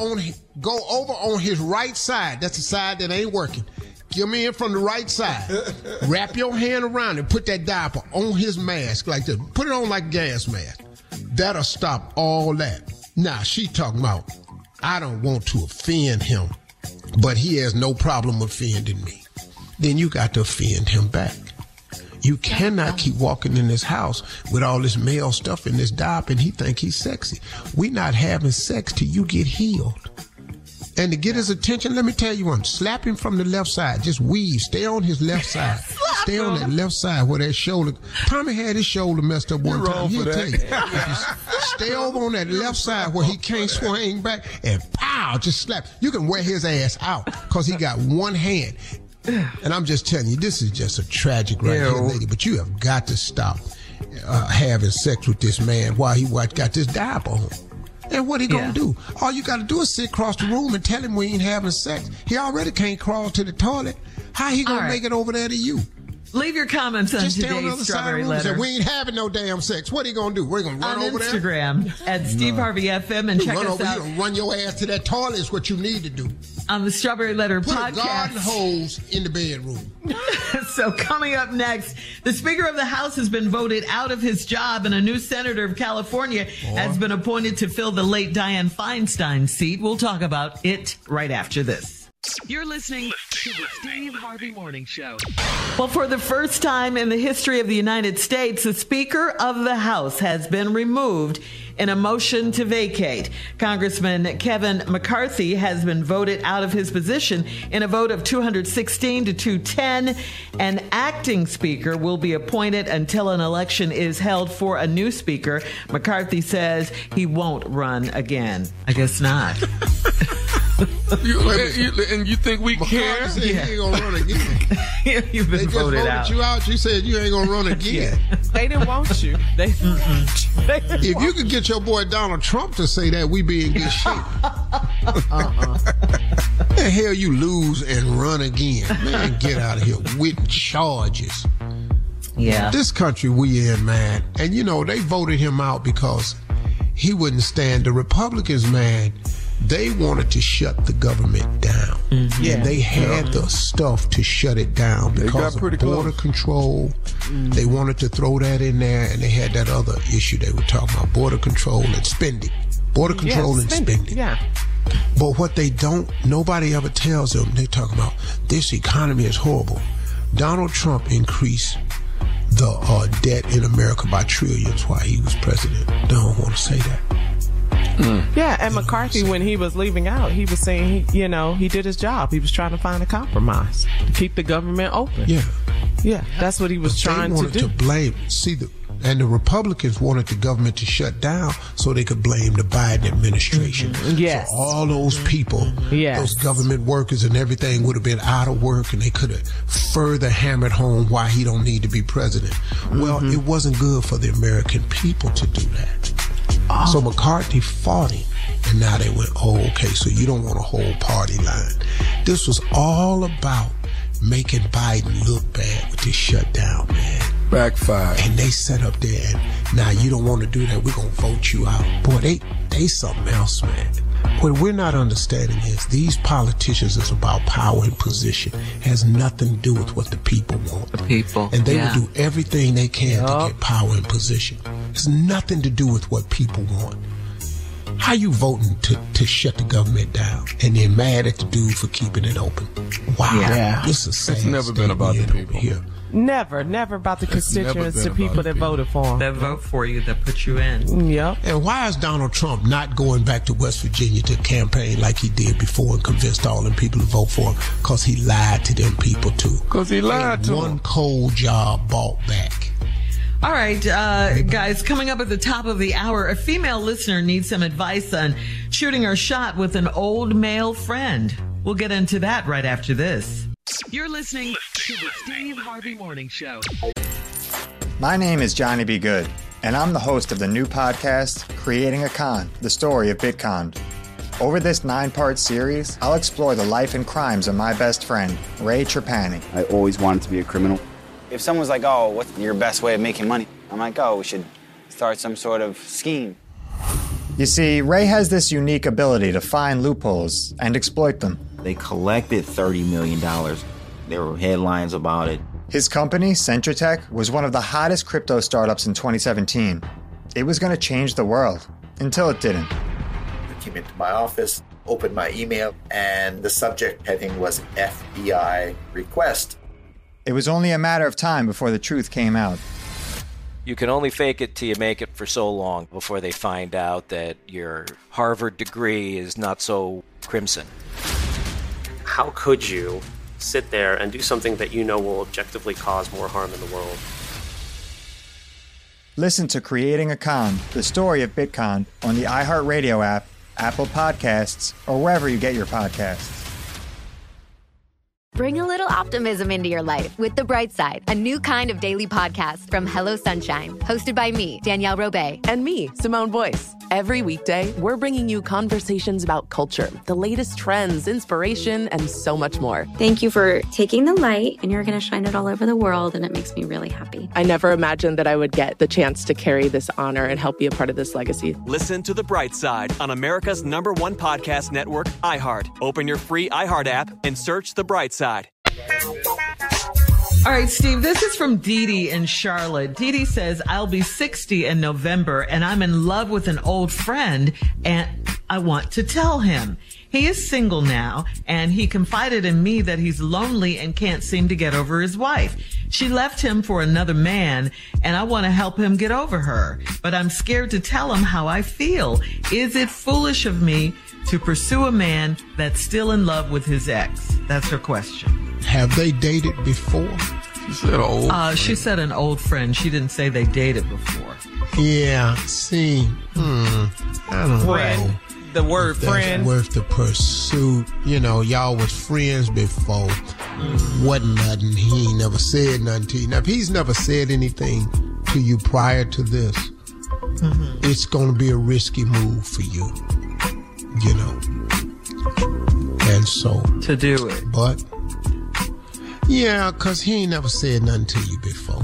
Go over on his right side. That's the side that ain't working. Come in from the right side. Wrap your hand around and put that diaper on his mask like this. Put it on like a gas mask. That'll stop all that. Now, she talking about, I don't want to offend him, but he has no problem offending me. Then you got to offend him back. You cannot keep walking in this house with all this male stuff in this diaper and he think he's sexy. We not having sex till you get healed. And to get his attention, let me tell you one. Slap him from the left side. Just weave. Stay on his left side. Stay on that left side where that shoulder. Tommy had his shoulder messed up one time. He'll tell you. Stay over on that left side where he can't swing back and pow, just slap. You can wear his ass out because he got one hand. And I'm just telling you, this is just a tragic right here, lady. But you have got to stop having sex with this man while he got this diaper on. And what he gonna do? All you gotta do is sit across the room and tell him we ain't having sex. He already can't crawl to the toilet. How he gonna make it over there to you? Leave your comments on Just stay on the today's other side of Strawberry the room and say, Letter we ain't having no damn sex. What he gonna do? We're gonna run on over there? Instagram at Steve Harvey FM and check run us over out here and run your ass to that toilet is what you need to do. On the Strawberry Letter Put podcast. a garden hose in the bedroom. So coming up next, the Speaker of the House has been voted out of his job and a new senator of California has been appointed to fill the late Dianne Feinstein seat. We'll talk about it right after this. You're listening to the Steve Harvey Morning Show. Well, for the first time in the history of the United States, the Speaker of the House has been removed in a motion to vacate. Congressman Kevin McCarthy has been voted out of his position in a vote of 216 to 210. An acting speaker will be appointed until an election is held for a new speaker. McCarthy says he won't run again. I guess not. And you think we care? Said he ain't gonna run again. You've been they just voted voted out. you out. You said you ain't gonna run again. They didn't want you. If you could get your boy Donald Trump to say that, we be in good shape. The hell you lose and run again. Man, get out of here with charges. Yeah. This country we in, man. And you know, they voted him out because he wouldn't stand. The Republicans, man, they wanted to shut the government down. Mm-hmm. And they had the stuff to shut it down because of border control. They wanted to throw that in there, and they had that other issue they were talking about, border control and spending. Border control and spending. Yeah. But what they don't, nobody ever tells them, they talk about this economy is horrible. Donald Trump increased the debt in America by trillions while he was president. Don't want to say that. Yeah, and McCarthy, when he was leaving out, he was saying he did his job. He was trying to find a compromise to keep the government open. Yeah, that's what he was trying to do. They wanted to blame. And the Republicans wanted the government to shut down so they could blame the Biden administration. Yes. So all those people, those government workers and everything would have been out of work, and they could have further hammered home why he don't need to be president. Well, it wasn't good for the American people to do that. So McCarthy fought him, and now they went, okay, so you don't want a whole party line. This was all about making Biden look bad with this shutdown, man. Backfire. And they sat up there, and now you don't want to do that, we're going to vote you out. Boy, they something else, man. What we're not understanding is these politicians is about power and position. It has nothing to do with what the people want. The people. And they will do everything they can to get power and position. It's nothing to do with what people want. How you voting to shut the government down and then mad at the dude for keeping it open? Wow. Yeah. This is sad. It's never been about the people. Here. Never about the constituents, the people that voted for him. That vote for you, that put you in. Yep. And why is Donald Trump not going back to West Virginia to campaign like he did before and convinced all them people to vote for him? Because he lied to them people too. Because he lied to them. One cold job bought back. All right, guys, coming up at the top of the hour, a female listener needs some advice on shooting her shot with an old male friend. We'll get into that right after this. You're listening to the Steve Harvey Morning Show. My name is Johnny B. Good, and I'm the host of the new podcast, Creating a Con, the story of Bitcon. Over this 9-part series, I'll explore the life and crimes of my best friend, Ray Trapani. I always wanted to be a criminal. If someone's like, oh, what's your best way of making money? I'm like, oh, we should start some sort of scheme. You see, Ray has this unique ability to find loopholes and exploit them. They collected $30 million. There were headlines about it. His company, Centratech, was one of the hottest crypto startups in 2017. It was going to change the world, until it didn't. I came into my office, opened my email, and the subject heading was FBI request. It was only a matter of time before the truth came out. You can only fake it till you make it for so long before they find out that your Harvard degree is not so crimson. How could you sit there and do something that you know will objectively cause more harm in the world? Listen to Creating a Con, the story of Bitcon, on the iHeartRadio app, Apple Podcasts, or wherever you get your podcasts. Bring a little optimism into your life with The Bright Side, a new kind of daily podcast from Hello Sunshine, hosted by me, Danielle Robay. And me, Simone Boyce. Every weekday, we're bringing you conversations about culture, the latest trends, inspiration, and so much more. Thank you for taking the light, and you're going to shine it all over the world, and it makes me really happy. I never imagined that I would get the chance to carry this honor and help be a part of this legacy. Listen to The Bright Side on America's #1 podcast network, iHeart. Open your free iHeart app and search The Bright Side. All right, Steve, this is from Dee Dee in Charlotte. Dee Dee says, I'll be 60 in November, and I'm in love with an old friend, and I want to tell him. He is single now, and he confided in me that he's lonely and can't seem to get over his wife. She left him for another man, and I want to help him get over her, but I'm scared to tell him how I feel. Is it foolish of me to pursue a man that's still in love with his ex? That's her question. Have they dated before? She said old. She said an old friend. She didn't say they dated before. Yeah, see, I don't know. The word friend. Worth the pursuit. You know, y'all was friends before. Wasn't nothing. He ain't never said nothing to you. Now, if he's never said anything to you prior to this, it's going to be a risky move for you. You know. And so. To do it. But. Yeah, because he ain't never said nothing to you before.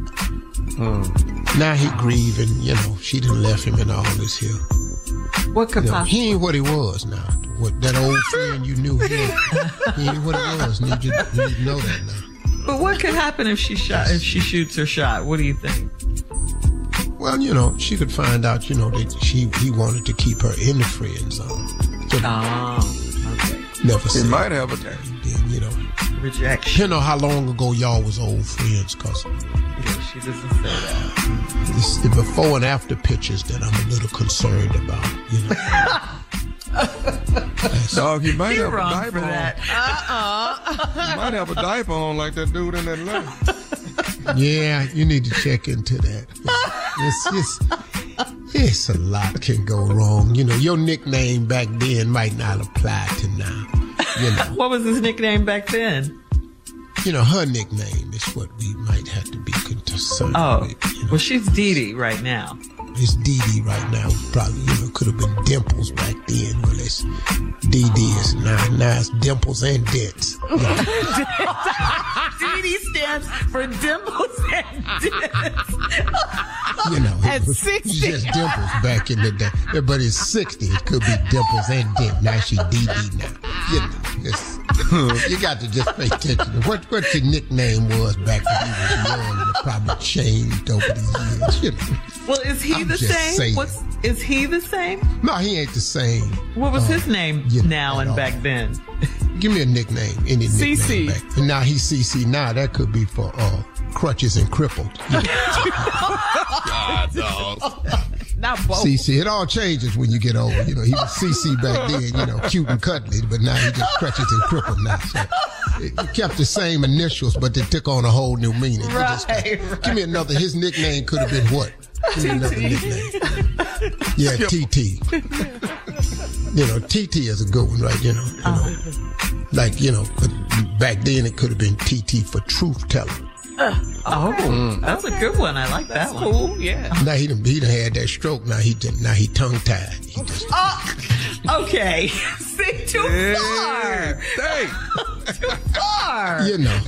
Now he grieving, you know, she done left him and all this here. What could possibly? He ain't what he was now. What that old friend you knew, he ain't what he was. You need to know that now. But what could happen if she shoots her shot? What do you think? Well, you know, she could find out, you know, that he wanted to keep her in the friend zone. So okay. Never said. He might have a then, you know. Rejection. You know how long ago y'all was old friends, cause she doesn't say that. It's the before and after pictures that I'm a little concerned about, you know. Dog, he might You're have a wrong diaper for that. on. He might have a diaper on like that dude in that letter. Yeah, you need to check into that. It's a lot can go wrong. You know, your nickname back then might not apply to now. You know. What was his nickname back then? You know, her nickname is what we might have to be concerned with. You know? Well, she's Dee Dee right now. It's Dee Dee right now. Probably, you know, could have been Dimples back then. Well, it's Dee Dee is now it's Dimples and Dents. Dee Dee stands for Dimples and Dents. You know, at 60. It's just Dimples back in the day. But it's 60. It could be Dimples and Dents. Now she Dee Dee now. You know, you got to just pay attention to what your nickname was back when you was young. It probably changed over the years. You know. Well, is he the same? Is he the same? No, he ain't the same. What was his name now and back then? Give me a nickname. Any nickname. CC. Back. And now he's CC. Now that could be for crutches and crippled. You know. God, dog. Not both. CC. It all changes when you get old. You know, he was CC back then, you know, cute and cuddly, but now he just crutches and crippled now. So he kept the same initials, but they took on a whole new meaning. Right. Give me another. His nickname could have been what? Give me another nickname. Yeah, TT. You know, TT is a good one, right? You know. Like, you know, but back then it could have been TT for truth telling. That's a good one. I like that one. Cool, yeah. Now he done had that stroke. Now he tongue tied. He just. Okay. See, too far. Too far. You know.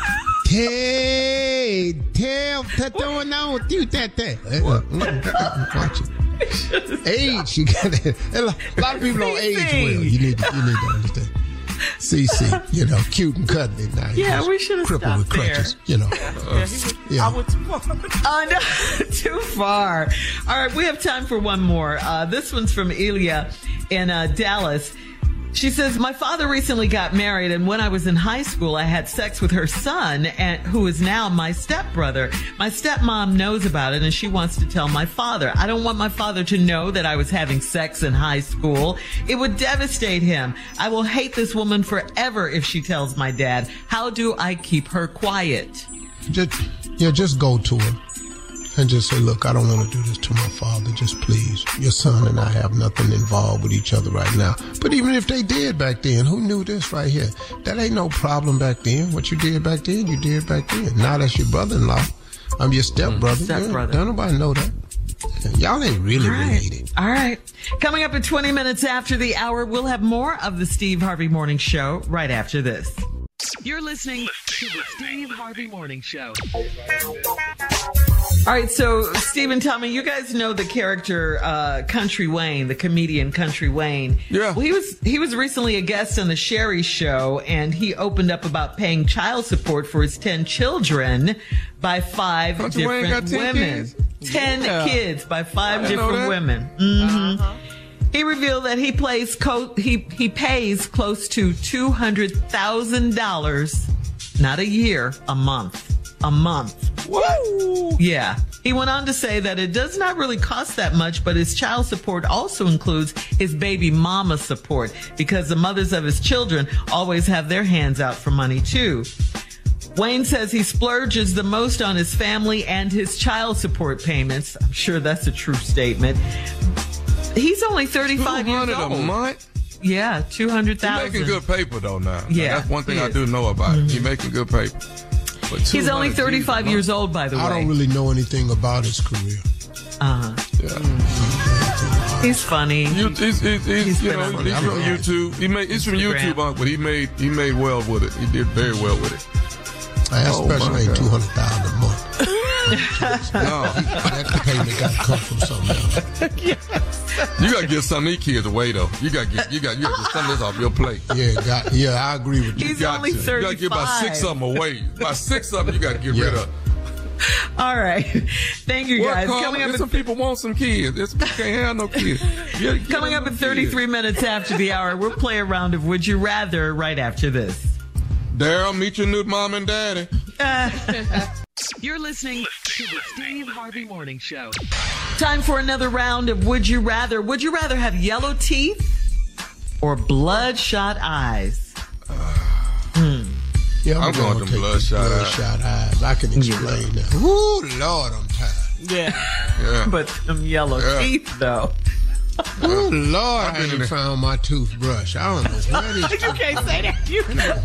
Tell what's going on with you, watch it. Age, you got it. A lot of people don't age well. You need to understand. CC, you know, cute and cuddly now. Yeah, we should have crippled with crutches, there. You know. I would too far. All right, we have time for one more. This one's from Elia in Dallas. She says, my father recently got married, and when I was in high school, I had sex with her son, who is now my stepbrother. My stepmom knows about it, and she wants to tell my father. I don't want my father to know that I was having sex in high school. It would devastate him. I will hate this woman forever if she tells my dad. How do I keep her quiet? Just go to her and just say, look, I don't want to do this to my father. Just please. Your son and I have nothing involved with each other right now. But even if they did back then, who knew this right here? That ain't no problem back then. What you did back then, you did back then. Now that's your brother-in-law. I'm your stepbrother. Stepbrother. Don't nobody know that. Y'all ain't really related. All right. Coming up in 20 minutes after the hour, we'll have more of the Steve Harvey Morning Show right after this. You're listening to the Steve Harvey Morning Show. All right, so Stephen, tell me, you guys know the character Country Wayne, the comedian Country Wayne. Yeah. Well, he was recently a guest on the Sherry Show, and he opened up about paying child support for his 10 children by 5 Country different Wayne got 10 women. kids? 10 kids by 5 different women. He revealed that he pays close to $200,000, not a year, a month. A month. What? Yeah. He went on to say that it does not really cost that much, but his child support also includes his baby mama support because the mothers of his children always have their hands out for money too. Wayne says he splurges the most on his family and his child support payments. I'm sure that's a true statement. He's only 35 years old. $200 a month? Yeah, $200,000. He's making good paper though now. Yeah, that's one thing I do know about him. He's making good paper. But he's only 35 years old, by the way. I don't really know anything about his career. Yeah. He's funny. He's from YouTube. He's from YouTube, but he made well with it. He did very well with it. Especially ain't $200,000 a month. No, that payment got to come from something else. Yes. You got to give some of these kids away though. You got to get some of this off your plate. Yeah, I agree with you. He's only 35. You got to give about 6 of them away. About 6 of them you got to get rid of. All right. Thank you, guys. Coming up, some people want some kids. You can't have no kids. Coming up in 33 minutes after the hour, we'll play a round of Would You Rather right after this. Daryl, meet your new mom and daddy. You're listening to the Steve Harvey Morning Show. Time for another round of Would You Rather. Would you rather have yellow teeth or bloodshot eyes? Yeah, I'm going to bloodshot eyes. I can explain that. Ooh, Lord, I'm tired. Yeah. But some yellow teeth, though. Oh, Lord, I ain't found my toothbrush. I don't know where it is. You can't say that. You can't.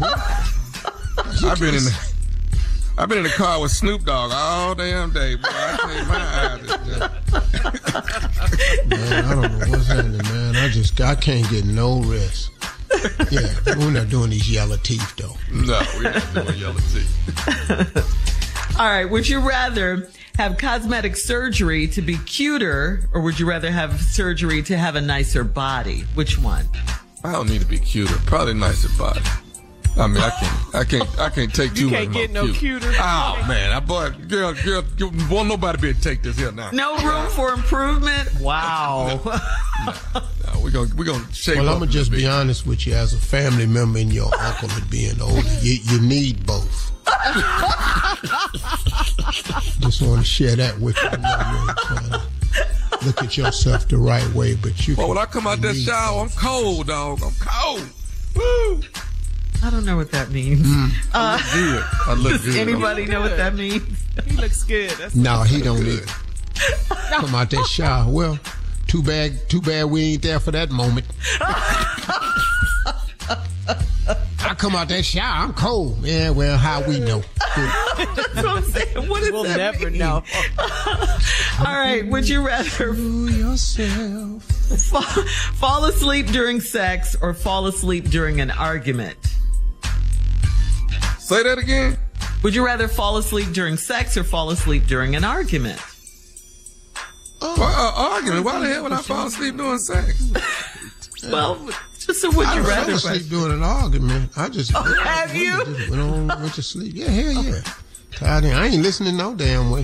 I've been in the car with Snoop Dogg all damn day, boy. I can't my eyes. Man, I don't know what's happening, man. I can't get no rest. Yeah, we're not doing these yellow teeth, though. No, we're not doing yellow teeth. All right, would you rather have cosmetic surgery to be cuter, or would you rather have surgery to have a nicer body? Which one? I don't need to be cuter. Probably nicer body. I mean, I can't take too much. You can't get no cuter. Oh man, girl, won't nobody be able to take this here now. No room for improvement. Wow. No, we're gonna shake. Well, I'm gonna just be honest with you. As a family member and your uncle and being older, you need both. Just want to share that with you. I'm not really trying to look at yourself the right way, but you. Well, when I come out that shower, I'm cold, dog. I'm cold. Woo. I don't know what that means. I look good. Does anybody know what that means? He looks good. No, he don't either. Come out that shower. Well, too bad we ain't there for that moment. I come out that shower, I'm cold. Yeah, well, how we know? That's what I'm saying. What does we'll that never mean? know. All right, would you rather yourself fall asleep during sex or fall asleep during an argument? Say that again. Would you rather fall asleep during sex or fall asleep during an argument? Argument? Why the hell would I fall asleep during sex? Well, just a would you rather. I fell asleep during an argument. I just have you? Just went to sleep. Yeah, hell yeah. I ain't listening no damn way.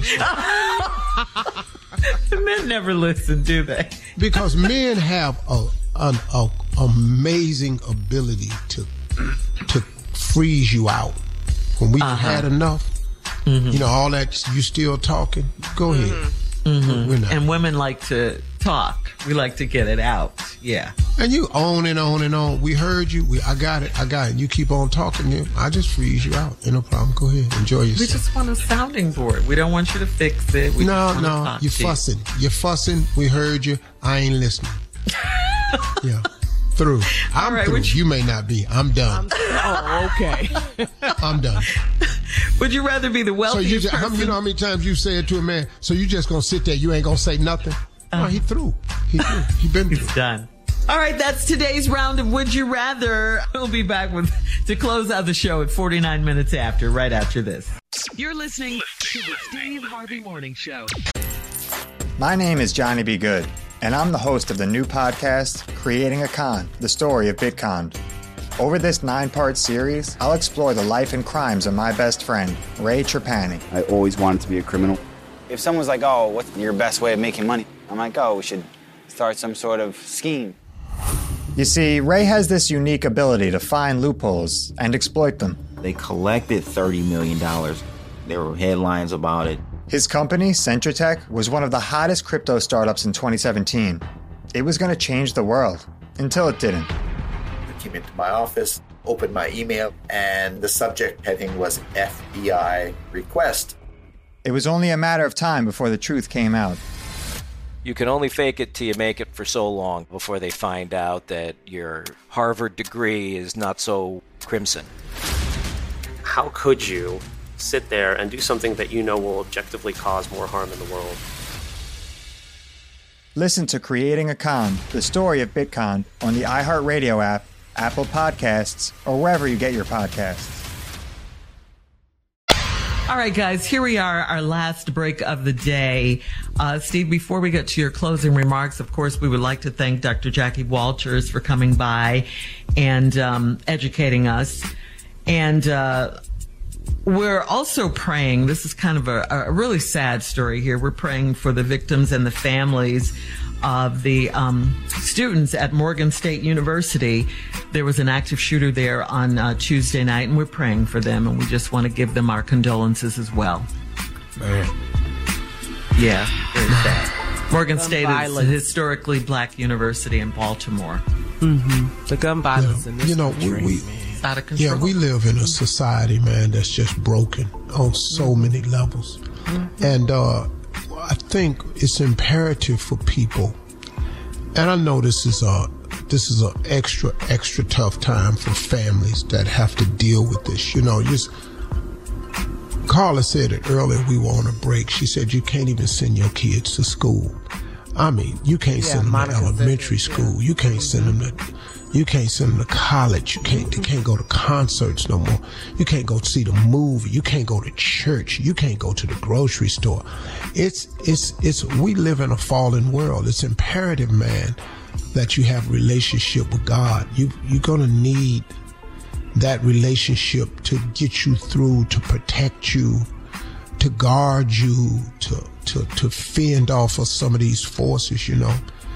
Men never listen, do they? Because men have an amazing ability to freeze you out. When we've had enough, you know, all that, you still talking, go ahead. Mm-hmm. We're not. And women like to talk. We like to get it out. Yeah. And you on and on and on. We heard you. I got it. You keep on talking. I just freeze you out. No problem. Go ahead. Enjoy yourself. We just want a sounding board. We don't want you to fix it. No. You're fussing. You're fussing. We heard you. I ain't listening. Yeah. Through. I'm right, through. You may not be. I'm done. Okay. I'm done. Would you rather be the wealthiest person? You know how many times you said to a man, so you just going to sit there, you ain't going to say nothing? No, he through. He been through. He's done. All right, that's today's round of Would You Rather. We'll be back to close out the show at 49 minutes after, right after this. You're listening to the Steve Harvey Morning Show. My name is Johnny B. Good, and I'm the host of the new podcast, Creating a Con, the story of Bitcoin. Over this 9-part series, I'll explore the life and crimes of my best friend, Ray Trapani. I always wanted to be a criminal. If someone's like, oh, what's your best way of making money? I'm like, oh, we should start some sort of scheme. You see, Ray has this unique ability to find loopholes and exploit them. They collected $30 million. There were headlines about it. His company, Centratech, was one of the hottest crypto startups in 2017. It was going to change the world, until it didn't. I came into my office, opened my email, and the subject heading was FBI request. It was only a matter of time before the truth came out. You can only fake it till you make it for so long before they find out that your Harvard degree is not so crimson. How could you sit there and do something that you know will objectively cause more harm in the world? Listen to Creating a Con, the story of Bitcoin, on the iHeartRadio app, Apple Podcasts, or wherever you get your podcasts. All right, guys, here we are, our last break of the day. Steve, before we get to your closing remarks, of course, we would like to thank Dr. Jackie Walters for coming by and educating us. And we're also praying, this is kind of a really sad story here. We're praying for the victims and the families of the students at Morgan State University. There was an active shooter there on Tuesday night, and we're praying for them, and we just want to give them our condolences as well. Man. Yeah, very sad. Morgan State is a historically black university in Baltimore. Mm-hmm. The gun violence in this country, we out of control. Yeah, we live in a society, man, that's just broken on so many levels. Mm-hmm. And I think it's imperative for people, and I know this is a extra tough time for families that have to deal with this. You know, Carla said it earlier, we were on a break. She said you can't even send your kids to school. I mean, you can't send them to elementary school. You can't send them to college. They can't go to concerts no more. You can't go see the movie. You can't go to church. You can't go to the grocery store. We live in a fallen world. It's imperative, man, that you have a relationship with God. You're going to need that relationship to get you through, to protect you, to guard you, to fend off of some of these forces, you know.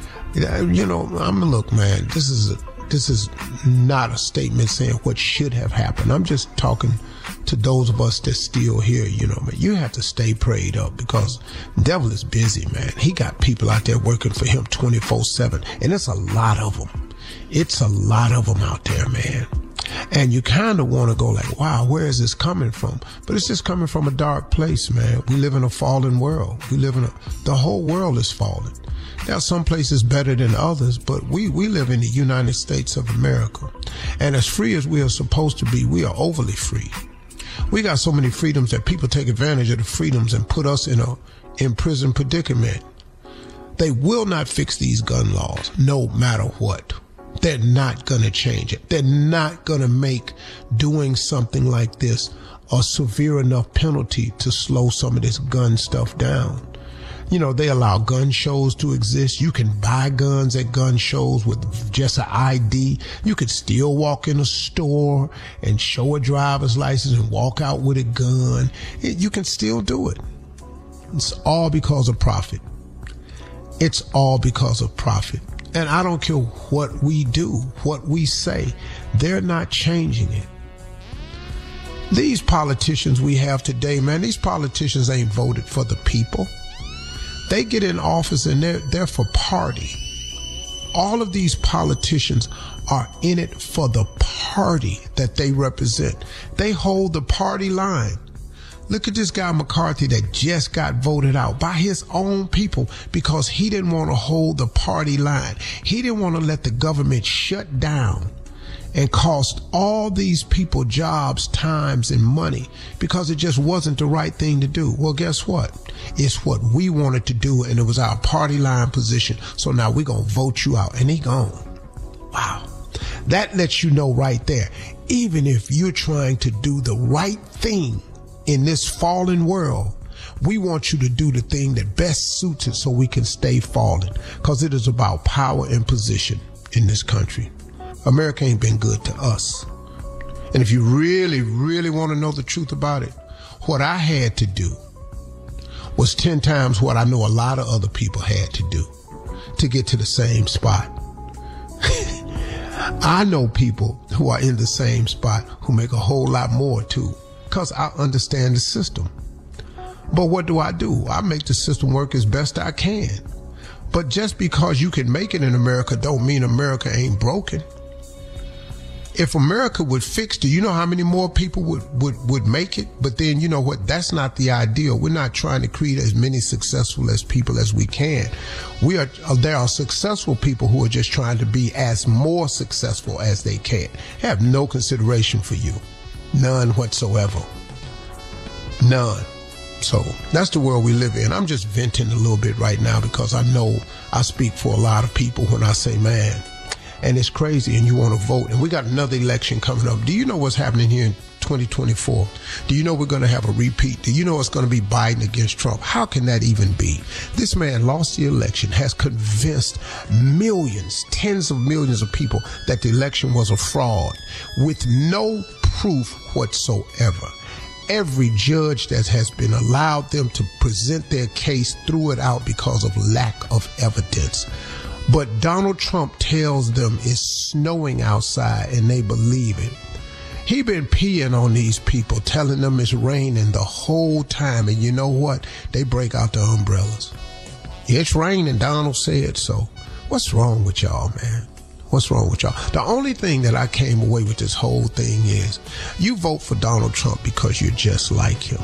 Look, man, this is not a statement saying what should have happened. I'm just talking to those of us that's still here, you know, man. You have to stay prayed up because the devil is busy, man. He got people out there working for him 24/7, and it's a lot of them. It's a lot of them out there, man. And you kind of want to go like, wow, where is this coming from? But it's just coming from a dark place, man. We live in a fallen world. The whole world is fallen. There are some places better than others, but we live in the United States of America. And as free as we are supposed to be, we are overly free. We got so many freedoms that people take advantage of the freedoms and put us in prison predicament. They will not fix these gun laws, no matter what. They're not going to change it. They're not going to make doing something like this a severe enough penalty to slow some of this gun stuff down. You know, they allow gun shows to exist. You can buy guns at gun shows with just an ID. You could still walk in a store and show a driver's license and walk out with a gun. You can still do it. It's all because of profit. It's all because of profit. And I don't care what we do, what we say, they're not changing it. These politicians we have today, man, these politicians ain't voted for the people. They get in office and they're for party. All of these politicians are in it for the party that they represent. They hold the party line. Look at this guy McCarthy that just got voted out by his own people because he didn't want to hold the party line. He didn't want to let the government shut down and cost all these people jobs, times, and money because it just wasn't the right thing to do. Well, guess what? It's what we wanted to do, and it was our party line position. So now we're going to vote you out, and he gone. Wow. That lets you know right there, even if you're trying to do the right thing in this fallen world, we want you to do the thing that best suits it so we can stay fallen, because it is about power and position in this country. America ain't been good to us. And if you really, really want to know the truth about it, what I had to do was 10 times what I know a lot of other people had to do to get to the same spot. I know people who are in the same spot who make a whole lot more too, because I understand the system. But what do? I make the system work as best I can. But just because you can make it in America don't mean America ain't broken. If America would fix, do you know how many more people would make it? But then, you know what? That's not the ideal. We're not trying to create as many successful as people as we can. There are successful people who are just trying to be as more successful as they can. Have no consideration for you. None whatsoever. None. So that's the world we live in. I'm just venting a little bit right now because I know I speak for a lot of people when I say, man, and it's crazy and you want to vote. And we got another election coming up. Do you know what's happening here in 2024? Do you know we're going to have a repeat? Do you know it's going to be Biden against Trump? How can that even be? This man lost the election, has convinced millions, tens of millions of people that the election was a fraud with no proof whatsoever. Every judge that has been allowed them to present their case threw it out because of lack of evidence. But Donald Trump tells them it's snowing outside and they believe it. He been peeing on these people, telling them it's raining the whole time. And you know what? They break out the umbrellas. It's raining, Donald said so. What's wrong with y'all, man? What's wrong with y'all? The only thing that I came away with this whole thing is you vote for Donald Trump because you're just like him.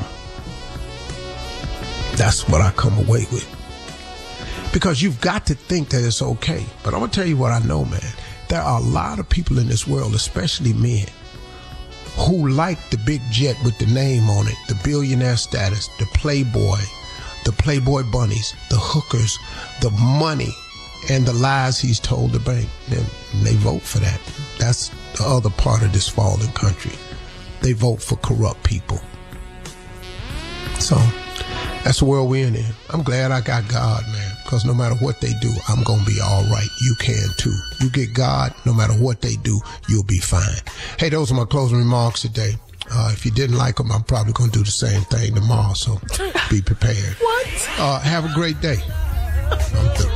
That's what I come away with. Because you've got to think that it's okay. But I'm going to tell you what I know, man. There are a lot of people in this world, especially men, who like the big jet with the name on it, the billionaire status, the Playboy bunnies, the hookers, the money, and the lies he's told the bank. And they vote for that. That's the other part of this fallen country. They vote for corrupt people. So that's the world we're in. I'm glad I got God, man. Because no matter what they do, I'm going to be all right. You can too. You get God, no matter what they do, you'll be fine. Hey, those are my closing remarks today. If you didn't like them, I'm probably going to do the same thing tomorrow. So be prepared. What? Have a great day. I'm through.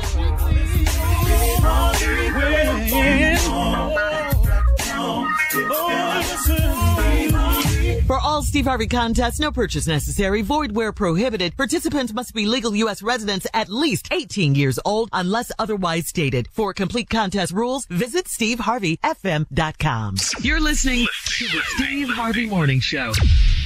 For all Steve Harvey contests, no purchase necessary, void where prohibited. Participants must be legal U.S. residents at least 18 years old unless otherwise stated. For complete contest rules, visit SteveHarveyFM.com. You're listening to the Steve Harvey Morning Show.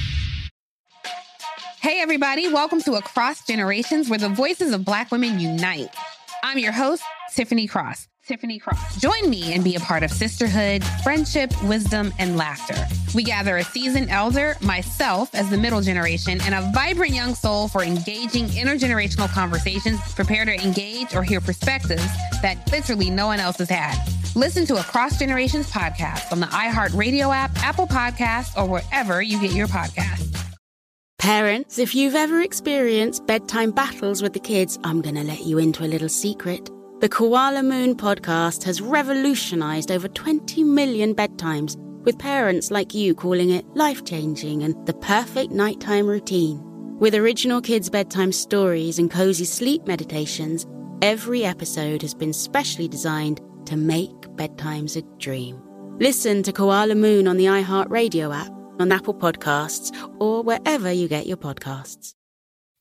Hey, everybody. Welcome to Across Generations, where the voices of Black women unite. I'm your host, Tiffany Cross. Join me and be a part of sisterhood, friendship, wisdom, and laughter. We gather a seasoned elder, myself as the middle generation, and a vibrant young soul for engaging intergenerational conversations. Prepare to engage or hear perspectives that literally no one else has had. Listen to Across Generations podcast on the iHeartRadio app, Apple Podcasts, or wherever you get your podcasts. Parents, if you've ever experienced bedtime battles with the kids, I'm going to let you into a little secret. The Koala Moon podcast has revolutionized over 20 million bedtimes, with parents like you calling it life-changing and the perfect nighttime routine. With original kids' bedtime stories and cozy sleep meditations, every episode has been specially designed to make bedtimes a dream. Listen to Koala Moon on the iHeartRadio app, on Apple Podcasts, or wherever you get your podcasts.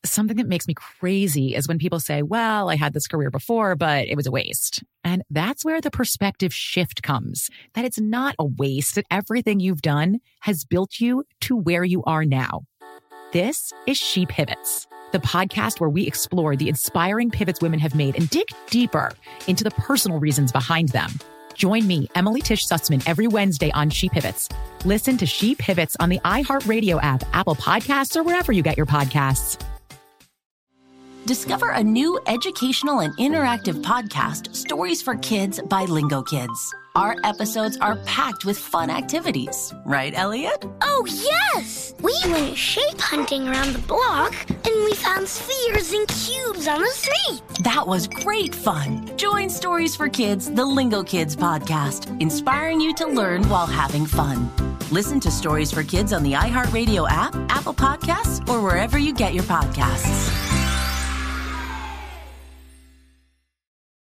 Something that makes me crazy is when people say, well, I had this career before, but it was a waste. And that's where the perspective shift comes, that it's not a waste, that everything you've done has built you to where you are now. This is She Pivots, the podcast where we explore the inspiring pivots women have made and dig deeper into the personal reasons behind them. Join me, Emily Tish Sussman, every Wednesday on She Pivots. Listen to She Pivots on the iHeartRadio app, Apple Podcasts, or wherever you get your podcasts. Discover a new educational and interactive podcast, Stories for Kids by Lingo Kids. Our episodes are packed with fun activities. Right, Elliot? Oh, yes! We went shape hunting around the block, and we found spheres and cubes on the street. That was great fun. Join Stories for Kids, the Lingo Kids podcast, inspiring you to learn while having fun. Listen to Stories for Kids on the iHeartRadio app, Apple Podcasts, or wherever you get your podcasts.